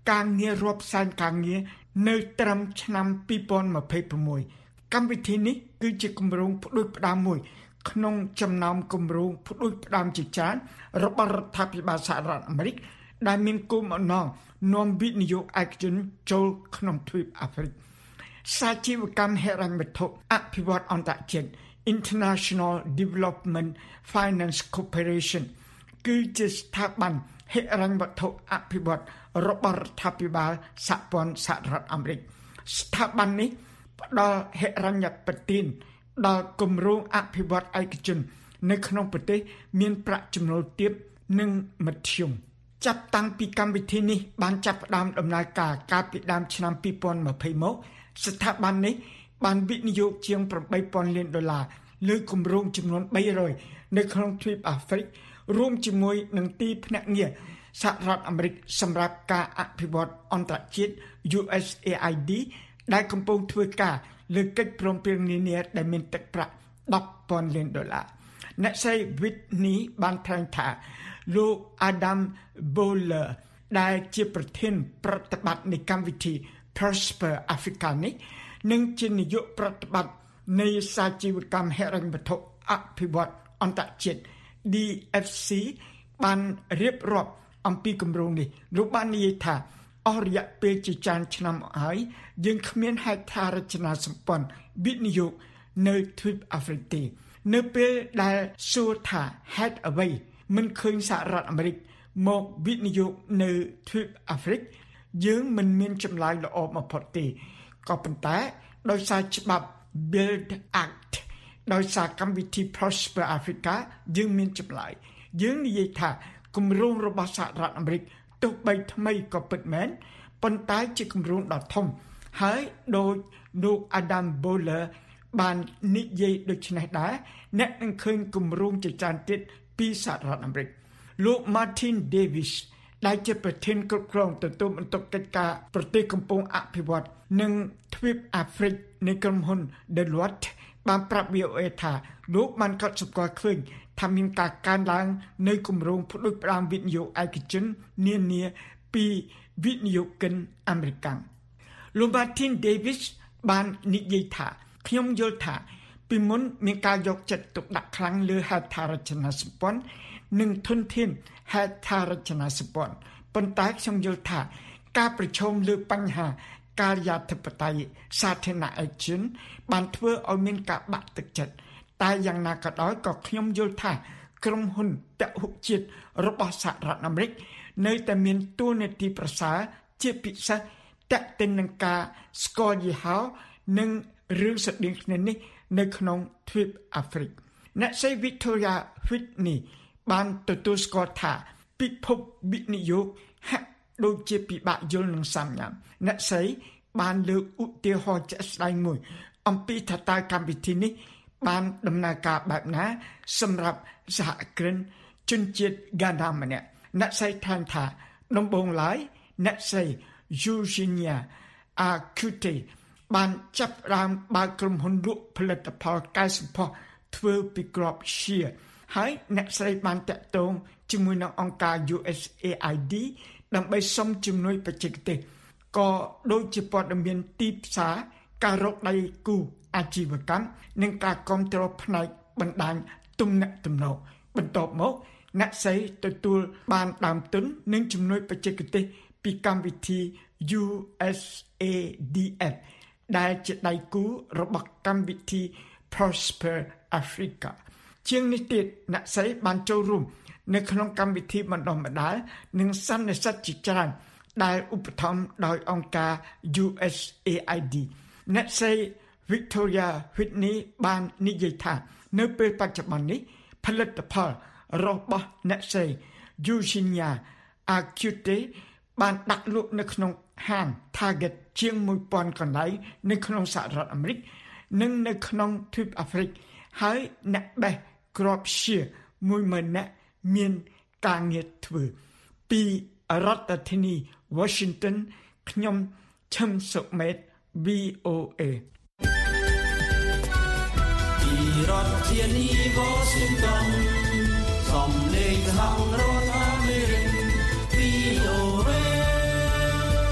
ការងាររាប់សែនការងារនៅត្រឹមឆ្នាំពីរពាន់ម្ភៃប្រាំកម្មវិធីនេះគឺជាគម្រោងផ្ដួចផ្ដើមមួយក្នុងចំណោមគម្រោងផ្ដួចផ្ដើមជាច្រើនរបស់រដ្ឋាភិបាលសហរដ្ឋអាមេរិកដែលមានគោលបំណងនាំវិនិយោគឯកជនចូលក្នុងទ្វីបអាហ្វ្រិកសាជីវកម្មហិរញ្ញវត្ថុអភិវឌ្ឍអន្តរជាតិ International Development Finance Corporation គឺជាស្ថាប័នហិរញ្ញវត្ថុអភិវឌ្ឍរបស់រដ្ឋាភិបាលសហព័ន្ធសហរដ្ឋអាមេរិកស្ថាប័ននេះផ្ដល់ហិរញ្ញប្បទានដល់គម្រោងអភិវឌ្ឍឯកជននៅក្នុងប្រទេសមានប្រាក់ចំណូលទាបនិងមធ្យមចាប់តាំងពីកម្មវិធីនេះបានចាប់ផ្ដើមដំណើរការកាលពីដើមឆ្នាំពីរពាន់ម្ភៃមកស្ថាប័ននេះបានវិនិយោគជាងប្រាំបីពាន់លានដុល្លារលើគម្រោងចំនួនបីរយនៅក្នុងទ្វីបអាហ្វ្រិករួមជាមួយនឹងទីភ្នាក់ងារសហរដ្ឋអាមេរិកសម្រាប់ការអភិវឌ្ឍអន្តរជាតិ U S A I D ដែលកំពុងធ្វើការលើកិច្ចព្រមព្រៀងនានាដែលមានទឹកប្រាក់ដប់ពាន់លានដុល្លារអ្នកស្រី Whitney បានថ្លែងថាលោក Adam Bowler ដែលជាប្រធានប្រតិបត្តិនៃកម្មវិធី Prosper Africa នេះនិងជានាយកប្រតិបត្តិនៃសាជីវកម្មហិរញ្ញវត្ថុអភិវឌ្ឍអន្តរជាតិ D F C បានរៀបរាប់អំពីគម្រោងនេះលោកបាននិយាយថាអស់រយៈពេលជាច្រើនឆ្នាំហើយយើងគ្មានហេដ្ឋារចនាសម្ព័ន្ធវិនិយោគនៅទ្វីបអាហ្វ្រិកទេនៅពេលដែលសួរថាហេតុអ្វីមិនឃើញសហរដ្ឋអាមេរិកមកវិនិយោគនៅទ្វីបអាហ្វ្រិកយើងមិនមានចម្លើយល្អបំផុតទេក៏ប៉ុន្តែដោយសារច្បាប់ Build Act ដោយសារកម្មវិធី Prosper Africa យើងមានចម្លើយយើងនិយាយថាគម្រោងរបស់សហរដ្ឋអាមេរិកទោះបីថ្មីក៏ពិតមែនប៉ុន្តែជាគម្រោងដ៏ធំហើយដោយលោក Adam Bowler បាននិយាយដូចនេះដែរអ្នកនឹងឃើញគម្រោងជាច្រើនទៀតពីសហរដ្ឋអាមេរិកលោក Martin Davis ដែលជាប្រធានគ្រប់គ្រងទទួលបន្ទុកកិច្ចការប្រទេសកំពុងអភិវឌ្ឍនិងទ្វីបអាហ្វ្រិកនៃក្រុមហ៊ុន Deloitte បានប្រាប់ V O A ថាលោកបានកត់សម្គាល់ឃើញថាមានការកើនឡើងនៅគម្រោងផ្ដួចផ្ដើមវិនិយោគឯកជននានាពីវិនិយោគិនអាមេរិកលោក Martin Davis បាននិយាយថាខ្ញុំយល់ថាពីមុនមានការយកចិត្តទុកដាក់ខ្លាំងលើហេដ្ឋារចនាសម្ព័ន្ធនិងធនធានហេដ្ឋារចនាសម្ព័ន្ធប៉ុន្តែខ្ញុំយល់ថាការប្រឈមលើបញ្ហាការិយាធិបតេយ្យសាធារណឯកជនបានធ្វើឲ្យមានការបាក់ទឹកចិត្តតែយ៉ាងណាក៏ដោយក៏ខ្ញុំយល់ថាក្រុមហ៊ុនពហុជាតិរបស់សហរដ្ឋអាមេរិកនៅតែមានតួនាទីប្រសើរជាពិសេសទាក់ទិននឹងការស្គាល់យីហោនិងរឿងស្តីងគ្នានេះនៅក្នុងទ្វីបអាហ្វ្រិកអ្នកស្រី Victoria Whitney បានទទួលស្គាល់ថាពិភពវិនិយោគហាក់ដូចជាពិបាកយល់នឹងសាមញ្ញអ្នកស្រីបានលើកឧទាហរណ៍ជាក់ស្ដែងមួយអំពីថាតើកម្មវិធីនេះបានដំណើរការបែបណាសម្រាប់សហគ្រិនជនជាតិហ្គាណាម្នាក់អ្នកស្រីថែមថាដំបូងឡើយអ្នកស្រី Eugenia Acute បានចាប់ផ្ដើមបើកក្រុមហ៊ុនលក់ផលិតផលកែសម្ផស្សធ្វើពីគ្រាប់ឈៀហើយអ្នកស្រីបានតាក់ទងជាមួយនឹងអង្គការ U S A I D ដើម្បីសុំជំនួយបច្ចេកទេសក៏ដូចជាព័ត៌មានទីផ្សារការរកដៃគូអាជីវកម្មនិងការគ្រប់គ្រងផ្នែកបណ្ដាញទំនាក់ទំនងបន្ទាប់មកអ្នកស្រីទទួលបានដើមទុននិងជំនួយបច្ចេកទេសពីកម្មវិធី U S A D F ដែលជាដៃគូរបស់កម្មវិធី Prosper Africa ជាងនេះទៀតអ្នកស្រីបានចូលរួមនៅក្នុងកម្មវិធីបណ្ដុះបណ្ដាលនិងសន្និសីទជាច្រើនដែលឧបត្ថម្ភដោយអង្គការ U S A I D អ្នកស្រី Victoria Whitney បាននិយាយថានៅពេលបច្ចុប្បន្ននេះផលិតផលរបស់អ្នកស្រី Eugenia Acute បានដាក់លក់នៅក្នុងហាង Target ជាងមួយពាន់កន្លែងនៅក្នុងសហរដ្ឋអាមេរិកនិងនៅក្នុងទ្វីបអាហ្វ្រិកហើយអ្នកបេះគ្រាប់ឈៀមួយម៉ឺននាក់មានការងារធ្វើពីរដ្ឋធានី Washington ខ្ញុំឈឹមសុមេត V O A ពីរដ្ឋធានី Washington សំឡេងសហរដ្ឋអាមេរិក V O A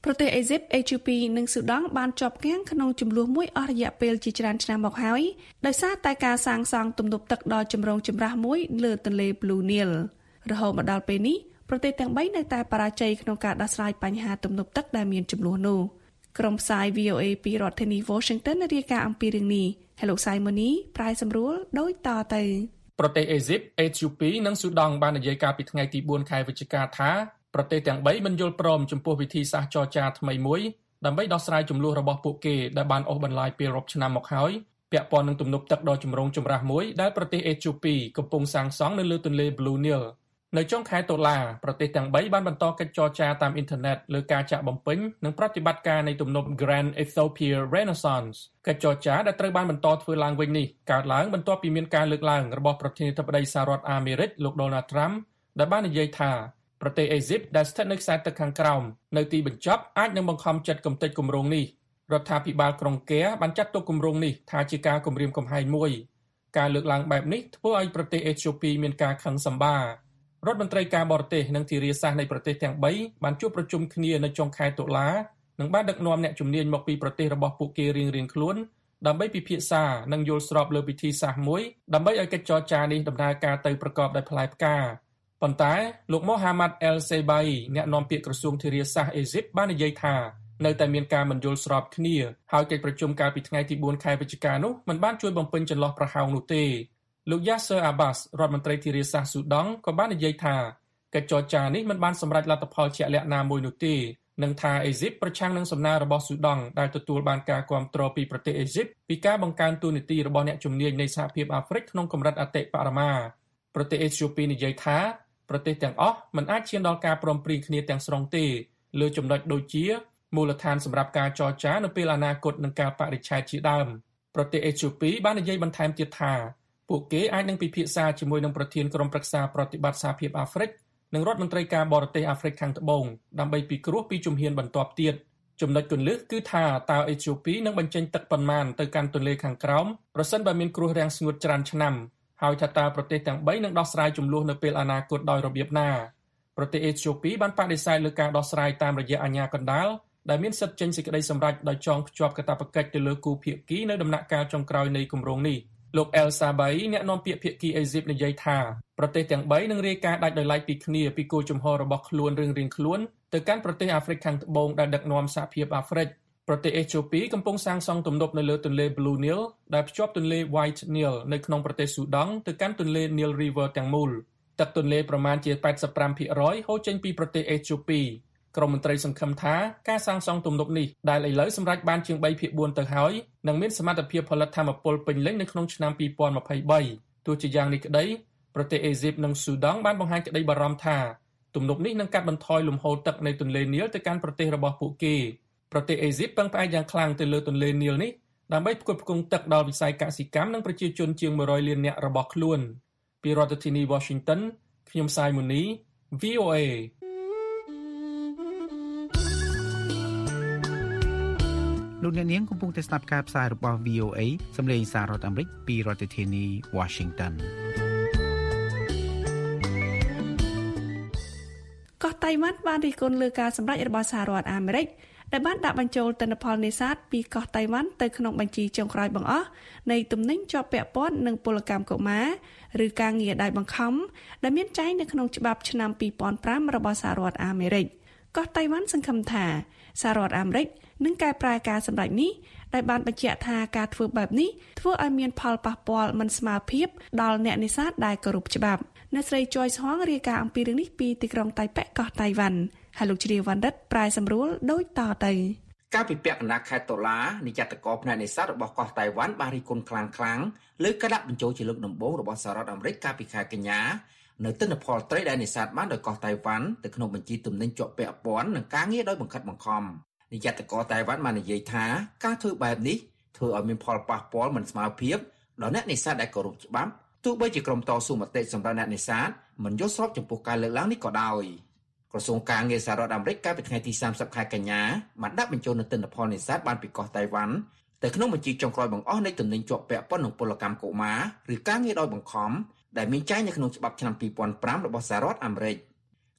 ប្រទេសអេស៊ីបអេធូពីនិងស៊ូដង់បានជាប់គាំងក្នុងជម្លោះមួយអស់រយៈពេលជាច្រើនឆ្នាំមកហើយដោយសារតែការសាងសង់ទំនប់ទឹកដ៏ចម្រូងចម្រាសមួយលើទន្លេ Blue Nile រហូតមកដល់ពេលនេះប្រទេសទាំងបីនៅតែបរាជ័យក្នុងការដោះស្រាយបញ្ហាទំនប់ទឹកដែលមានជម្លោះនោះក្រុមផ្សាយ វី អូ អេ ពីរដ្ឋធានី Washington រាយការណ៍អំពីរឿងនេះ Hello Simoni ប្រែសម្រួលដូចតទៅប្រទេសអេស៊ីបអេធូពីនិងស៊ូដង់បាននិយាយកាលពីថ្ងៃទីបួនខែវិច្ឆិកាថាប្រទេសទាំងបីមិនយល់ព្រមចំពោះវិធីសាស្ត្រចរចាថ្មីមួយដើម្បីដោះស្រាយជម្លោះរបស់ពួកគេដែលបានអូសបន្លាយពេលរាប់ឆ្នាំមកហើយពាក់ព័ន្ធនឹងទំនប់ទឹកដ៏ចម្រូងចម្រាសមួយដែលប្រទេសអេធូពីកំពុងសាងសង់នៅលើទន្លេ Blue Nile នៅចុងខែតុលាប្រទេសទាំងបីបានបន្តកិច្ចចរចាតាមអ៊ីនធឺណិតលើការចាក់បំពេញនិងប្រតិបត្តិការនៃទំនប់ Grand Ethiopia Renaissance កិច្ចចរចាដែលត្រូវបានបន្តធ្វើឡើងវិញនេះកើតឡើងបន្ទាប់ពីមានការលើកឡើងរបស់ប្រធានាធិបតីសហរដ្ឋអាមេរិកលោក Donald Trump ដែលបាននិយាយថាប្រទេសអេស៊ីបដែលស្ថិតនៅខ្សែទឹកខាងក្រោមនៅទីបញ្ចប់អាចនឹងបង្ខំចិត្តគំតិចគម្រោងនេះរដ្ឋាភិបាលក្រុងកែបានចាត់ទុកគម្រោងនេះថាជាការគំរាមកំហែងមួយការលើកឡើងបែបនេះធ្វើឲ្យប្រទេសអេធូពីមានការខឹងសម្បាររដ្ឋមន្ត្រីការបរទេសនិងធារាសាស្ត្រនៃប្រទេសទាំងបីបានជួបប្រជុំគ្នានៅចុងខែតុលានិងបានដឹកនាំអ្នកជំនាញមកពីប្រទេសរបស់ពួកគេរៀងៗខ្លួនដើម្បីពិភាក្សានិងយល់ស្របលើវិធីសាស្ត្រមួយដើម្បីឲ្យកិច្ចចរចានេះដំណើរការទៅប្រកបដោយផ្លែផ្កាប៉ុន្តែលោក Mohammad El-Seibai អ្នកនាំពាក្យក្រសួងធារាសាស្ត្រអេស៊ីបបាននិយាយថានៅតែមានការមិនយល់ស្របគ្នាហើយកិច្ចប្រជុំកាលពីថ្ងៃទីបួនខែវិច្ឆិកានោះមិនបានជួយបំពេញចន្លោះប្រហោងនោះទេលោក Yasser Abbas រដ្ឋមន្ត្រីធារាសាស្ត្រស៊ូដង់ក៏បាននិយាយថាកិច្ចចរចានេះមិនបានសម្រេចលទ្ធផលជាក់លាក់ណាមួយនោះទេនិងថាអេស៊ីបប្រឆាំងនឹងសំណើរបស់ស៊ូដង់ដែលទទួលបានការគាំទ្រពីប្រទេសអេស៊ីបពីការបង្កើនតួនាទីរបស់អ្នកជំនាញនៃសហភាពអាហ្វ្រិកក្នុងកម្រិតអតិបរមាប្រទេសអេធូពីនិយាយថាប្រទេសទាំងអស់មិនអាចឈានដល់ការព្រមព្រៀងគ្នាទាំងស្រុងទេលើចំណុចដូចជាមូលដ្ឋានសម្រាប់ការចរចានៅពេលអនាគតនិងការបរិច្ឆេទជាដើមប្រទេសអេធូពីបាននិយាយបន្ថែមទៀតថាពួកគេអាចនឹងពិភាក្សាជាមួយនឹងប្រធានក្រុមប្រឹក្សាប្រតិបត្តិសហភាពអាហ្វ្រិកនិងរដ្ឋមន្ត្រីការបរទេសអាហ្វ្រិកខាងត្បូងដើម្បីពិគ្រោះពីជំហានបន្ទាប់ទៀតចំណុចគន្លឹះគឺថាតើអេធូពីនឹងបញ្ចេញទឹកប៉ុន្មានទៅកាន់ទន្លេខាងក្រោមប្រសិនបើមានគ្រោះរាំងស្ងួតច្រើនឆ្នាំហើយថាតើប្រទេសទាំងបីនឹងដោះស្រាយជម្លោះនៅពេលអនាគតដោយរបៀបណាប្រទេសអេធូពីបានបដិសេធលើការដោះស្រាយតាមរយៈអាជ្ញាកណ្ដាលដែលមានសិទ្ធិចេញសេចក្តីសម្រេចដោយចងភ្ជាប់កាតព្វកិច្ចទៅលើគូភាគីនៅដំណាក់កាលចុងក្រោយនៃគម្រោងនេះលោក El-Seibai អ្នកនាំពាក្យភាគីអេស៊ីបនិយាយថាប្រទេសទាំងបីនឹងរាយការណ៍ដាច់ដោយឡែកពីគ្នាពីគោលជំហររបស់ខ្លួនរៀងៗខ្លួនទៅកាន់ប្រទេសអាហ្វ្រិកខាងត្បូងដែលដឹកនាំសហភាពអាហ្វ្រិកប្រទេសអេធូពីកំពុងសាងសង់ទំនប់នៅលើទន្លេ Blue Nile ដែលភ្ជាប់ទន្លេ White Nile នៅក្នុងប្រទេសស៊ូដង់ទៅកាន់ទន្លេ Nile River ទាំងមូលទឹកទន្លេប្រមាណជា ប៉ែតសិបប្រាំភាគរយ ហូរចេញពីប្រទេសអេធូពីក្រមមន្ត្រីសង្ឃឹមថាការសាងសង់ទំនប់នេះដែលឥឡូវសម្រេចបានជាងបីភាគបួនទៅហើយនឹងមានសមត្ថភាពផលិតថាមពលពេញលេញនៅក្នុងឆ្នាំពីរពាន់ម្ភៃបីទោះជាយ៉ាងនេះក្តីប្រទេសអេស៊ីបនិងស៊ូដង់បានបង្ហាញក្តីបារម្ភថាទំនប់នេះនឹងកាត់បន្ថយលំហូរទឹកនៃទន្លេនីលទៅកាន់ប្រទេសរបស់ពួកគេប្រទេសអេស៊ីបពឹងផ្អែកយ៉ាងខ្លាំងទៅលើទន្លេនីលនេះដើម្បីផ្គត់ផ្គង់ទឹកដល់វិស័យកសិកម្មនិងប្រជាជនជាងមួយរយលាននាក់របស់ខ្លួនពីរដ្ឋធានី Washington ខ្ញុំសាយមូនី វី អូ អេលោកអ្នកនាងកំពុងតែស្ដាប់ការផ្សាយរបស់ វី អូ អេ សម្លេងសាររដ្ឋអាមេរិកពីរដ្ឋធានី Washington កោះតៃវ៉ាន់បានរិះគន់លើការសម្រេចរបស់សហរដ្ឋអាមេរិកដែលបានដាក់បញ្ចូលទិន្នផលនេសាទពីកោះតៃវ៉ាន់ទៅក្នុងបញ្ជីចុងក្រោយបង្អស់នៃទំនិញជាប់ពាក់ព័ន្ធនឹងពលកម្មកុមារឬការងារដៃបង្ខំដែលមានចែងនៅក្នុងច្បាប់ឆ្នាំពីរពាន់ប្រាំរបស់សហរដ្ឋអាមេរិកកោះតៃវ៉ាន់សង្ឃឹមថាសហរដ្ឋអាមេរិកនឹងកែប្រែការសម្រេចនេះដែលបានបញ្ជាក់ថាការធ្វើបែបនេះធ្វើឲ្យមានផលប៉ះពាល់មិនស្មើភាពដល់អ្នកនេសាទដែលគោរពច្បាប់អ្នកស្រី Joyce Huang រាយការណ៍អំពីរឿងនេះពីទីក្រុងតៃប៉េកោះតៃវ៉ាន់ហើយលោកជ្រាវវណ្ឌិតប្រែសម្រួលដូចតទៅការពិភាក្សាកណ្ដាលខែតុលានាយកតកផ្នែកនេសាទរបស់កោះតៃវ៉ាន់បានរិះគន់ខ្លាំងៗលើការដាក់បញ្ចូលជាលើកដំបូងរបស់សហរដ្ឋអាមេរិកកាលពីខែកញ្ញានៅទិន្នផលត្រីដែលនេសាទបានដោយកោះតៃវ៉ាន់ទៅក្នុងបញ្ជីទំនិញជាប់ពាក់ព័ន្ធនឹងការងារដោយបង្ខិតបង្ខំនាយកតកតៃវ៉ាន់បាននិយាយថាការធ្វើបែបនេះធ្វើឲ្យមានផលប៉ះពាល់មិនស្មើភាពដល់អ្នកនេសាទដែលគោរពច្បាប់ទោះបីជាក្រុមតស៊ូមតិសម្រាប់អ្នកនេសាទមិនយល់ស្របចំពោះការលើកឡើងនេះក៏ដោយក្រសួងការងារសហរដ្ឋអាមេរិកកាលពីថ្ងៃទីសាមសិបខែកញ្ញាបានដាក់បញ្ចូលនូវទិន្នផលនេសាទបានពីកោះតៃវ៉ាន់ទៅក្នុងបញ្ជីចុងក្រោយបង្អស់នៃទំនិញជាប់ពាក់ព័ន្ធនឹងពលកម្មកុមារឬការងារដោយបង្ខំដែលមានចែងនៅក្នុងច្បាប់ឆ្នាំពីរពាន់ប្រាំរបស់សហរដ្ឋអាមេរិក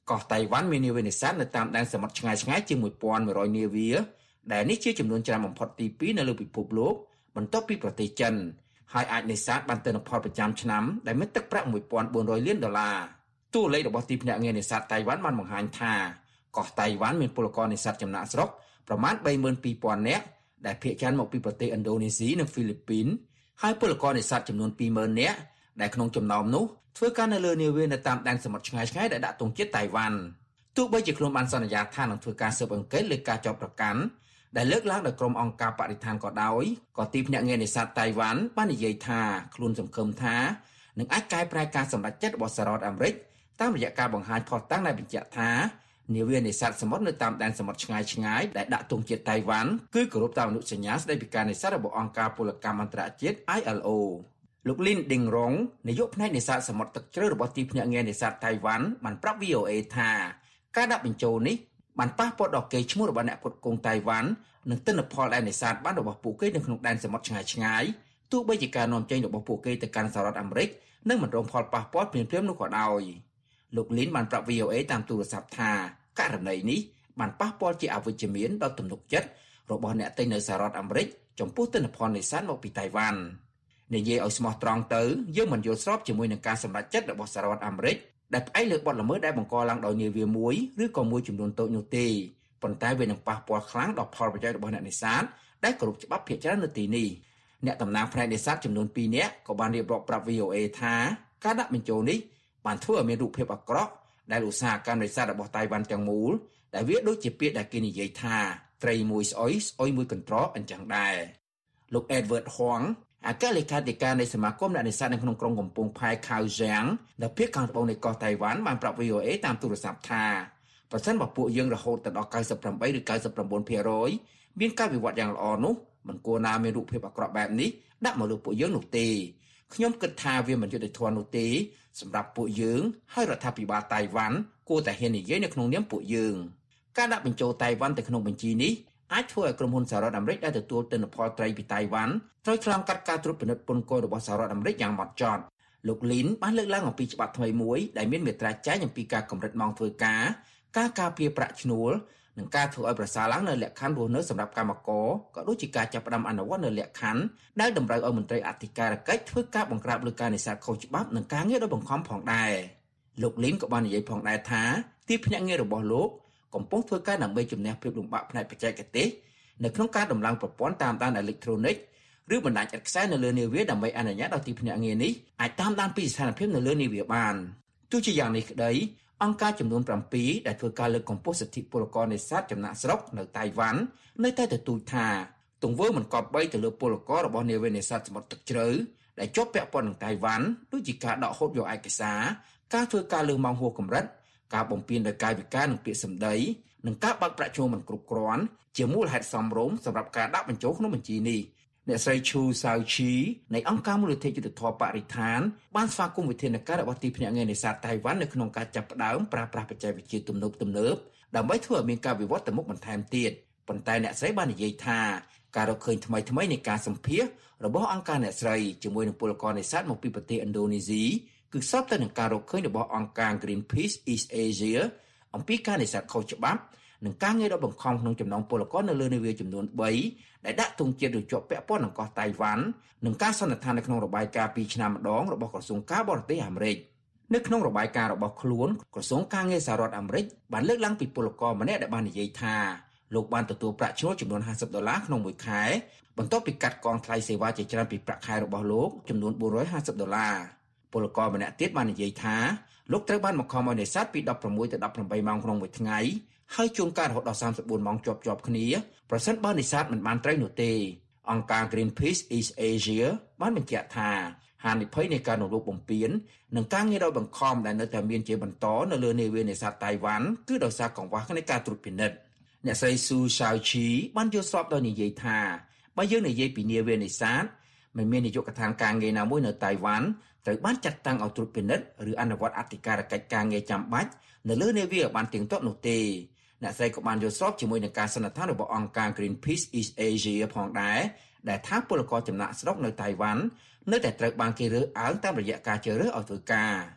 កោះតៃវ៉ាន់មាននាវានេសាទនៅតាមដែនសមុទ្រឆ្ងាយឆ្ងាយជាង một nghìn một trăm នាវាដែលនេះជាចំនួនច្រើនបំផុតទីពីរនៅលើពិភពលោកបន្ទាប់ពីប្រទេសចិនហើយអាចនេសាទបានទិន្នផលប្រចាំឆ្នាំដែលមានទឹកប្រាក់ một nghìn bốn trăm លានដុល្លារតួលេខរបស់ទីភ្នាក់ងារនេសាទតៃវ៉ាន់បានបង្ហាញថាកោះតៃវ៉ាន់មានពលករនេសាទចំណាក់ស្រុកប្រមាណ ba mươi hai nghìn នាក់ដែលភាគច្រើនមកពីប្រទេសឥណ្ឌូនេស៊ីនិងហ្វីលីពីនហើយពលករនេសាទចំនួន two thousand នាក់ដែលក្នុងចំណោមនោះធ្វើការនៅលើនាវានៅតាមដែនសមុទ្រឆ្ងាយឆ្ងាយដែលដាក់ទង់ជាតិតៃវ៉ាន់ទោះបីជាខ្លួនបានសន្យាថានឹងធ្វើការស៊ើបអង្កេតលើការចោទប្រកាន់ដែលលើកឡើងដោយក្រុមអង្គការបរិស្ថានក៏ដោយក៏ទីភ្នាក់ងារនេសាទតៃវ៉ាន់បាននិយាយថាខ្លួនសង្ឃឹមថានឹងអាចកែប្រែការសម្រេចចិត្តរបស់សហរដ្ឋអាមេរិកតាមរយៈការបង្ហាញភស្តុតាងដែលបញ្ជាក់ថានាវានេសាទសមុទ្រនៅតាមដែនសមុទ្រឆ្ងាយឆ្ងាយដែលដាក់ទង់ជាតិតៃវ៉ាន់គឺគោរពតាមអនុសញ្ញាស្តីពីការនេសាទរបស់អង្គការពលកម្មអន្តរជាតិ I L O លោកលីនឌីងរងនាយកផ្នែកនេសាទសមុទ្រទឹកជ្រៅរបស់ទីភ្នាក់ងារនេសាទតៃវ៉ាន់បានប្រាប់ V O A ថាការដាក់បញ្ចូលនេះបានប៉ះពាល់ដល់កេរ្តិ៍ឈ្មោះរបស់អ្នកផ្គត់ផ្គង់តៃវ៉ាន់និងទិន្នផលដែលនេសាទបានរបស់ពួកគេនៅក្នុងដែនសមុទ្រឆ្ងាយឆ្ងាយទោះបីជាការនាំចេញរបស់ពួកគេទៅកាន់សហរដ្ឋអាមេរិកនឹងមិនរងផលប៉ះពាល់ភ្លាមៗនោះក៏ដោយលោកលីនបានប្រាប់ V O A តាមទូរស័ព្ទថាករណីនេះបានប៉ះពាល់ជាអវិជ្ជមានដល់ទំនុកចិត្តរបស់អ្នកទិញនៅសហរដ្ឋអាមេរិកចំពោះទិន្នផលនេសាទមកពីតៃវ៉ាន់និយាយឲ្យស្មោះត្រង់ទៅយើងមិនយល់ស្របជាមួយនឹងការសម្រេចចិត្តរបស់សហរដ្ឋអាមេរិកដែលផ្អែកលើបទល្មើសដែលបង្កឡើងដោយនាវាមួយឬក៏មួយចំនួនតូចនោះទេប៉ុន្តែវានឹងប៉ះពាល់ខ្លាំងដល់ផលប្រយោជន៍របស់អ្នកនេសាទដែលគោរពច្បាប់ភាគច្រើននៅទីនេះអ្នកតំណាងផ្នែកនេសាទចំនួន two នាក់ក៏បានរៀបរាប់ប្រាប់ V O A ថាការដាក់បញ្ចូលនេះបានធ្វើឲ្យមានរូបភាពអាក្រក់ដែលឧស្សាហកម្មនេសាទរបស់តៃវ៉ាន់ទាំងមូលដែលវាដូចជាពាក្យដែលគេនិយាយថាត្រីមួយស្អុយស្អុយមួយកន្ត្រកអញ្ចឹងដែរលោក Edward Huang អគ្គលេខាធិការនៃសមាគមអ្នកនេសាទនៅក្នុងក្រុងកំពង់ផែខៅយ៉ាងដែលភាគខាងត្បូងនៃកោះតៃវ៉ាន់បានប្រាប់ V O A តាមទូរស័ព្ទថាប្រសិនបើពួកយើងរហូតដល់ ninety-eight ឬ ninety-nine percent មានការវិវត្តយ៉ាងល្អនោះមិនគួរណាមានរូបភាពអាក្រក់បែបនេះដាក់មកលើពួកយើងនោះទេខ្ញុំគិតថាវាមិនយុត្តិធម៌នោះទេសម្រាប់ពួកយើងហើយរដ្ឋាភិបាលតៃវ៉ាន់គួរតែហ៊ាននិយាយនៅក្នុងនាមពួកយើងការដាក់បញ្ចូលតៃវ៉ាន់ទៅក្នុងបញ្ជីនេះអាចធ្វើឲ្យក្រុមហ៊ុនសហរដ្ឋអាមេរិកដែលទទួលទិន្នផលត្រីពីតៃវ៉ាន់ត្រូវឆ្លងកាត់ការត្រួតពិនិត្យពន្ធគយរបស់សហរដ្ឋអាមេរិកយ៉ាងហ្មត់ចត់លោកលីនបានលើកឡើងអំពីច្បាប់ថ្មីមួយដែលមានមាត្រាចែងអំពីការកម្រិតម៉ោងធ្វើការការការពារប្រាក់ឈ្នួលនិងការធ្វើឲ្យប្រសើរឡើងនៅលក្ខខណ្ឌរស់នៅសម្រាប់កម្មករក៏ដូចជាការចាប់ផ្ដើមអនុវត្តនៅលក្ខខណ្ឌដែលតម្រូវឲ្យមន្ត្រីអធិការកិច្ចធ្វើការបង្ក្រាបលើការនេសាទខុសច្បាប់និងការងារដោយបង្ខំផងដែរលោកលីនក៏បាននិយាយផងដែរថាទីភ្នាក់ងាររបស់លោកកំពុងធ្វើការដើម្បីជំនះភាពលំបាកផ្នែកបច្ចេកទេសនៅក្នុងការដំឡើងប្រព័ន្ធតាមដានអេឡិចត្រូនិកឬបណ្ដាញឥតខ្សែនៅលើនាវាដើម្បីអនុញ្ញាតឲ្យទីភ្នាក់ងារនេះអាចតាមដានពីស្ថានភាពនៅលើនាវាបានទោះជាយ៉ាងនេះក្តីអង្គការចំនួនsevenដែលធ្វើការលើកកម្ពស់សិទ្ធិពលករនេសាទចំណាក់ស្រុកនៅតៃវ៉ាន់នៅតែទទូចថាទង្វើមិនគប្បីទៅលើពលកររបស់នាវានេសាទសមុទ្រទឹកជ្រៅដែលជាប់ពាក់ព័ន្ធនឹងតៃវ៉ាន់ដូចជាការដកហូតយកឯកសារការធ្វើការលើម៉ោងហួសកម្រិតការបំពានដោយកាយវិការនិងពាក្យសម្ដីនិងការបើកប្រាក់ឈ្នួលមិនគ្រប់គ្រាន់ជាមូលហេតុសមរម្យសម្រាប់ការដាក់បញ្ចូលក្នុងបញ្ជីនេះអ្នកស្រីឈូសាវឈីនៃអង្គការមូលនិធិយុត្តិធម៌បរិស្ថានបានស្វាគមន៍វិធានការរបស់ទីភ្នាក់ងារនេសាទតៃវ៉ាន់នៅក្នុងការចាប់ផ្ដើមប្រើប្រាស់បច្ចេកវិទ្យាទំនើបទំនើបដើម្បីធ្វើឲ្យមានការវិវត្តទៅមុខបន្ថែមទៀតប៉ុន្តែអ្នកស្រីបាននិយាយថាការរកឃើញថ្មីថ្មីនៃការសម្ភាសរបស់អង្គការអ្នកស្រីជាមួយនឹងពលករនេសាទមកពីប្រទេសឥណ្ឌូនេស៊ីគឺស្របទៅនឹងការរកឃើញរបស់អង្គការ Greenpeace East Asia អំពីការនេសាទខុសច្បាប់និងការងារដ៏បង្ខំក្នុងចំណោមពលករនៅលើនាវាចំនួនthreeដែលដាក់ទង់ជាតិឬជាប់ពាក់ព័ន្ធនឹងកោះតៃវ៉ាន់និងការសន្និដ្ឋាននៅក្នុងរបាយការណ៍twoឆ្នាំម្ដងរបស់ក្រសួងការបរទេសអាមេរិកនៅក្នុងរបាយការណ៍របស់ខ្លួនក្រសួងការងារសហរដ្ឋអាមេរិកបានលើកឡើងពីពលករម្នាក់ដែលបាននិយាយថាលោកបានទទួលប្រាក់ឈ្នួលចំនួនfiftyដុល្លារក្នុងមួយខែបន្ទាប់ពីកាត់កងថ្លៃសេវាជាច្រើនពីប្រាក់ខែរបស់លោកចំនួនfour hundred fiftyដុល្លារពលករម្នាក់ទៀតបាននិយាយថាលោកត្រូវបានបង្ខំឲ្យនេសាទពីsixteenទៅeighteenម៉ោងក្នុងមួយថ្ងៃហើយជួនកាលរហូតដល់thirty-fourម៉ោងជាប់ជាប់គ្នាប្រសិនបើនេសាទមិនបានត្រីនោះទេអង្គការ Greenpeace East Asia បានបញ្ជាក់ថាហានិភ័យនៃការរំលោភបំពាននិងការងារដោយបង្ខំដែលនៅតែមានជាបន្តនៅលើនាវានេសាទតៃវ៉ាន់គឺដោយសារកង្វះនៃការត្រួតពិនិត្យអ្នកស្រីស៊ូសាវឈីបានយល់ស្របដោយនិយាយថាបើយើងនិយាយពីនាវានេសាទមិនមាននាយកដ្ឋានការងារណាមួយនៅតៃវ៉ាន់ត្រូវបានចាត់តាំងឲ្យត្រួតពិនិត្យឬអនុវត្តអធិការកិច្ចការងារចាំបាច់នៅលើនាវាបានទៀងទាត់នោះទេអ្នកស្រីក៏បានយល់ស្របជាមួយនឹងការសន្និដ្ឋានរបស់អង្គការ Greenpeace East Asia ផងដែរដែលថាពលករចំណាក់ស្រុកនៅតៃវ៉ាន់នៅតែត្រូវបានគេរើសអើងតាមរយៈការជ្រើសរើសឲ្យធ្វើការ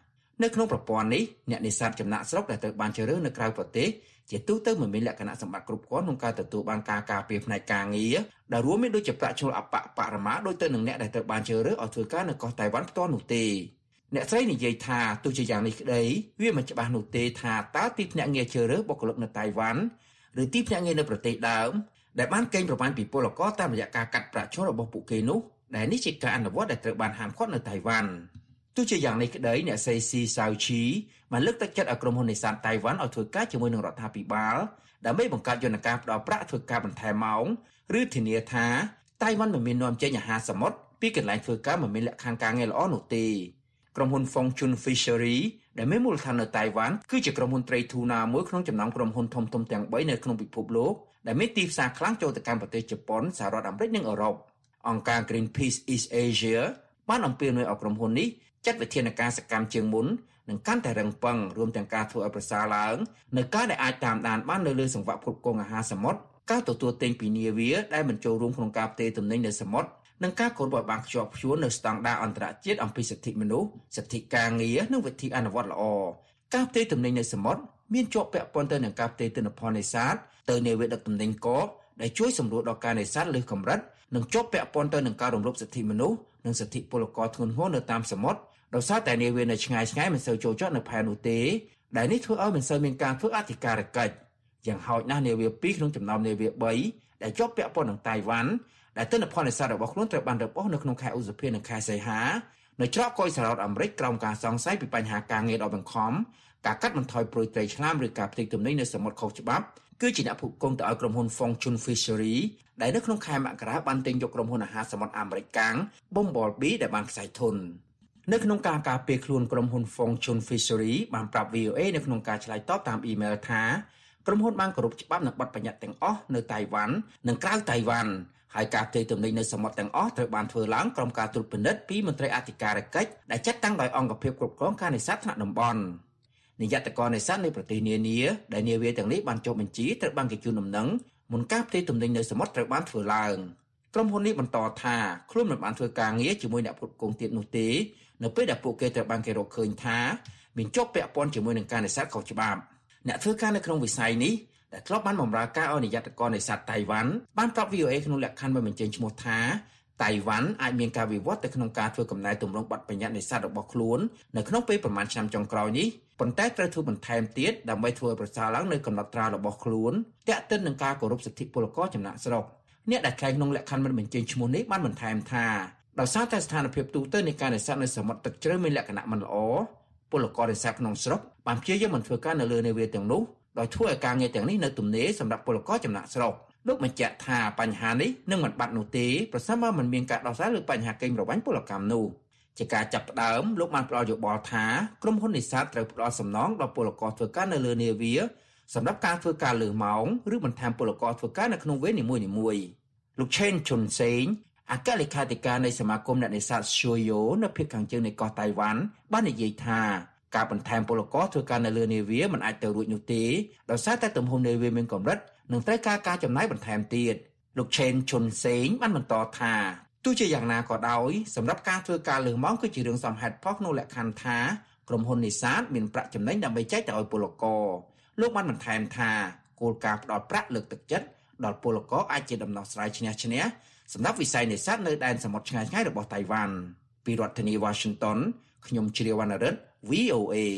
នៅក្នុងប្រព័ន្ធនេះអ្នកនេសាទចំណាក់ស្រុកដែលត្រូវបានជ្រើសរើសនៅក្រៅប្រទេសជាទូទៅមិនមានលក្ខណៈសម្បត្តិគ្រប់គ្រាន់ក្នុងការទទួលបានការការពារផ្នែកការងារដែលរួមមានដូចជាប្រាក់ឈ្នួលអបបរមាដោយទៅនឹងអ្នកដែលត្រូវបានជ្រើសរើសឲ្យធ្វើការនៅកោះតៃវ៉ាន់ផ្ទាល់នោះទេអ្នកស្រីនិយាយថាទោះជាយ៉ាងនេះក្តីវាមិនច្បាស់នោះទេថាតើទីភ្នាក់ងារជ្រើសរើសបុគ្គលិកនៅតៃវ៉ាន់ឬទីភ្នាក់ងារនៅប្រទេសដើមដែលបានកេងប្រវ័ញ្ចពីពលករតាមរយៈការកាត់ប្រាក់ឈ្នួលរបស់ពួកគេនោះដែលនេះជាការអនុវត្តដែលត្រូវបានហាមឃាត់នៅតៃវ៉ាន់ទោះជាយ៉ាងនេះក្តីអ្នកស្រីស៊ីសាវឈីបានលើកទឹកចិត្តឲ្យក្រុមហ៊ុននេសាទតៃវ៉ាន់ឲ្យធ្វើការជាមួយនឹងរដ្ឋាភិបាលដើម្បីបង្កើតយន្តការផ្តល់ប្រាក់ធ្វើការបន្ថែមម៉ោងឬធានាថាតៃវ៉ាន់មិនមាននាំចេញអាហារសមុទ្រពីកន្លែងធ្វើការមិនមានលក្ខខណ្ឌការងារល្អនោះទេក្រុមហ៊ុន Fortune Fishery ដែលមានមូលដ្ឋាននៅតៃវ៉ាន់គឺជាក្រុមហ៊ុនត្រីធូណាមួយក្នុងចំណោមក្រុមហ៊ុនធំៗទាំងបីនៅក្នុងពិភពលោកដែលមានទីផ្សារខ្លាំងចូលទៅកាន់ប្រទេសជប៉ុនសហរដ្ឋអាមេរិកនិងអឺរ៉ុបអង្គការ Greenpeace East Asia បានអំពាវនាវឲ្យក្រុមហ៊ុននេះចាត់វិធានការសកម្មជាងមុននិងកាន់តែរឹងប៉ឹងរួមទាំងការធ្វើឲ្យប្រសើរឡើងនៅការដែលអាចតាមដានបាននៅលើសង្វាក់គ្រប់គ្រងអាហារសមុទ្រការទទួលទិញពីនាវាដែលមិនចូលរួមក្នុងការផ្ទេរទំនិញនៅសមុទ្រនិងការគោរពឲ្យបានខ្ជាប់ខ្ជួននៅស្តង់ដារអន្តរជាតិអំពីសិទ្ធិមនុស្សសិទ្ធិការងារនិងវិធីអនុវត្តល្អការផ្ទេរទំនិញនៅសមុទ្រមានជាប់ពាក់ព័ន្ធទៅនឹងការផ្ទេរទិន្នផលនេសាទទៅនាវាដឹកទំនិញកកដែលជួយសម្រួលដល់ការនេសាទលើសកម្រិតនិងជាប់ពាក់ព័ន្ធទៅនឹងការរំលោភសិទ្ធិមនុស្សនិងសិទ្ធិពលករធ្ងន់ធ្ងរនៅតាមសមុទ្រដោយសារតែនាវានៅឆ្ងាយឆ្ងាយមិនសូវចូលចតនៅផែននោះទេដែលនេះធ្វើឲ្យមិនសូវមានការធ្វើអធិការកិច្ចយ៉ាងហោចណាស់នាវាពីរក្នុងចំណោមនាវាបីដែលជាប់ពាក់ព័ន្ធនឹងតៃវ៉ាន់ដែលទិន្នផលនេសាទរបស់ខ្លួនត្រូវបានរឹបអូសនៅក្នុងខែឧសភានិងខែសីហានៅច្រកកុយសហរដ្ឋអាមេរិកក្រោមការសង្ស័យពីបញ្ហាការងារដ៏បង្ខំការកាត់បន្ថយព្រួយត្រីឆ្លាមឬការផ្ទេរទំនិញនៅសមុទ្រខុសច្បាប់គឺជាអ្នកភូមិគងទៅឲ្យក្រុមហ៊ុន Fortune Fishery ដែលនៅក្នុងខែមករាបានទិញយកក្រុមហ៊ុនអាហារសមុទ្រអាមេរិកកាំង Bumblebee ដែលបានខ្សែធននៅក្នុងការការពារខ្លួនក្រុមហ៊ុន Fortune Fishery បានប្រាប់ វី អូ អេ នៅក្នុងការឆ្លើយតបតាមអ៊ីមែលថាក្រុមហ៊ុនបានគោរពច្បាប់និងបទបញ្ញត្តិទាំងអស់នៅតៃវ៉ាន់និងក្រៅតៃវ៉ាន់ហើយការផ្ទេរទំនិញនៅសមុទ្រទាំងអស់ត្រូវបានធ្វើឡើងក្រោមការត្រួតពិនិត្យពីមន្ត្រីអធិការកិច្ចដែលចាត់តាំងដោយអង្គភាពគ្រប់គ្រងការនេសាទថ្នាក់តំបន់នាយកករនេសាទនៃប្រទេសនានាដែលនាវាទាំងនេះបានចុះបញ្ជីត្រូវបានគេជូនដំណឹងមុនការផ្ទេរទំនិញនៅសមុទ្រត្រូវបានធ្វើឡើងក្រុមហ៊ុននេះបន្តថាខ្លួនមិនបានធ្វើការងារជាមួយអ្នកផ្គត់ផ្គង់ទៀតនោះទេនៅពេលដែលពួកគេត្រូវបានគេរកឃើញថាមានជាប់ពាក់ព័ន្ធជាមួយនឹងការនេសាទខុសច្បាប់អ្នកធ្វើការនៅក្នុងវិស័យនេះដែលធ្លាប់បានបម្រើការឲ្យនាយកករនេសាទតៃវ៉ាន់បានប្រាប់ វី អូ អេ ក្នុងលក្ខខណ្ឌបញ្ចេញឈ្មោះថាតៃវ៉ាន់អាចមានការវិវត្តទៅក្នុងការធ្វើកំណែទម្រង់បទបញ្ញត្តិនេសាទរបស់ខ្លួននៅក្នុងពេលប្រមាណឆ្នាំចុងក្រោយនេះប៉ុន្តែត្រូវធ្វើបន្ថែមទៀតដើម្បីធ្វើឲ្យប្រសើរឡើងនៅកំណត់ត្រារបស់ខ្លួនទាក់ទិននឹងការគោរពសិទ្ធិពលករចំណាក់ស្រុកអ្នកដែលថ្លែងក្នុងលក្ខខណ្ឌមិនបញ្ចេញឈ្មោះនេះបានបន្ថែមថាដោយសារតែស្ថានភាពទូទៅនៃការនេសាទនៅសមុទ្រទឹកជ្រៅមានលក្ខណៈមិនល្អពលករនេសាទក្នុងស្រុកបានព្យាយាមមិនធ្វើការនៅលើនាវាទាំងនោះដោយធ្វើឲ្យការងារទាំងនេះនៅទំនេរសម្រាប់ពលករចំណាក់ស្រុកលោកបញ្ជាក់ថាបញ្ហានេះនឹងមិនបាត់នោះទេប្រសិនបើមិនមានការដោះស្រាយលើបញ្ហាកេងប្រវ័ញ្ចពលកម្មនោះជាការចាប់ផ្ដើមលោកបានផ្ដល់យោបល់ថាក្រុមហ៊ុននេសាទត្រូវផ្ដល់សំណងដល់ពលករធ្វើការនៅលើនាវាសម្រាប់ការធ្វើការលើសម៉ោងឬបន្ថែមពលករធ្វើការនៅក្នុងវេននីមួយៗលោកឆេនជុនសេងអគ្គលេខាធិការនៃសមាគមអ្នកនេសាទស៊ូយ៉ូនៅភាគខាងជើងនៃកោះតៃវ៉ាន់បាននិយាយថាការបន្ថែមពលករធ្វើការនៅលើនាវាមិនអាចទៅរួចនោះទេដោយសារតែទំហំនាវាមានកម្រិតនិងត្រូវការការចំណាយបន្ថែមទៀតលោកឆេនជុនសេងបានបន្តថាទោះជាយ៉ាងណាក៏ដោយសម្រាប់ការធ្វើការលើសម៉ោងគឺជារឿងសមហេតុផលក្នុងលក្ខខណ្ឌថាក្រុមហ៊ុននេសាទមានប្រាក់ចំណេញដើម្បីចែកទៅឲ្យពលករលោកបានបន្ថែមថាគោលការណ៍ផ្ដល់ប្រាក់លើកទឹកចិត្តដល់ពលករអាចជាដំណោះស្រាយឈ្នះឈ្នះសម្រាប់វិស័យនេសាទនៅដែនសមុទ្រឆ្ងាយៗរបស់តៃវ៉ាន់ពីរដ្ឋធានី Washington ខ្ញុំជ្រាវវណ្ណរិទ្ធ វី អូ អេ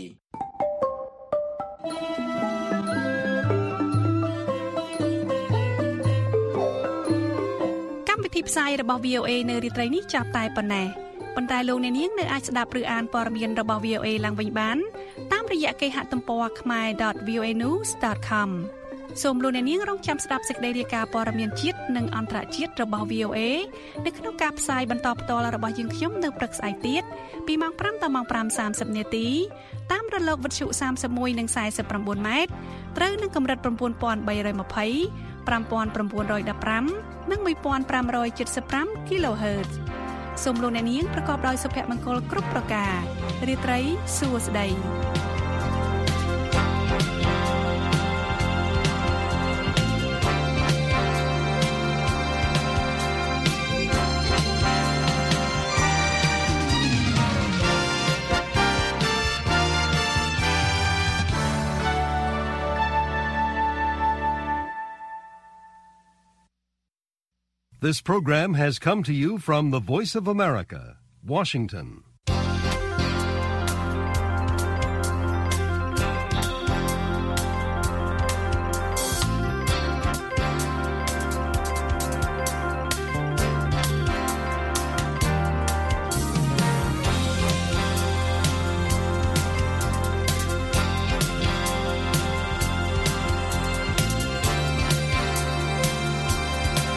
កម្មវិធីផ្សាយរបស់ វី អូ អេ នៅរាត្រីនេះចាប់តែប៉ុណ្ណេះប៉ុន្តែលោកអ្នកនាងនៅអាចស្ដាប់ឬអានព័ត៌មានរបស់ វី អូ អេ ឡើងវិញបានតាមរយៈគេហទំព័រ ខមែរ ដត វី អូ អេ ញូស ដត com សូមលោកអ្នកនាងរងចាំស្ដាប់សេចក្តីរាយការណ៍ព័ត៌មានជាតិនិងអន្តរជាតិរបស់ វី អូ អេ នៅក្នុងការផ្សាយបន្តផ្ទាល់របស់យើងខ្ញុំនៅព្រឹកស្អែកទៀតពីម៉ោងប្រាំដល់ម៉ោងប្រាំសាមសិបនាទីតាមរលកវិទ្យុសាមសិបមួយនិងសាយសិបប្រាំបួនម៉ែត្រត្រូវនឹងកម្រិត៩ពាន់បីរយម្ភៃ ប្រាំពាន់៩រយដប់ប្រាំនិងមួយពាន់ប្រាំរយседមប្រាំ kHz សូមលោកអ្នកនាងប្រកបដោយសុភមង្គលគ្រប់ប្រការរាត្រីសួស្តី This program has come to you from the Voice of America, Washington.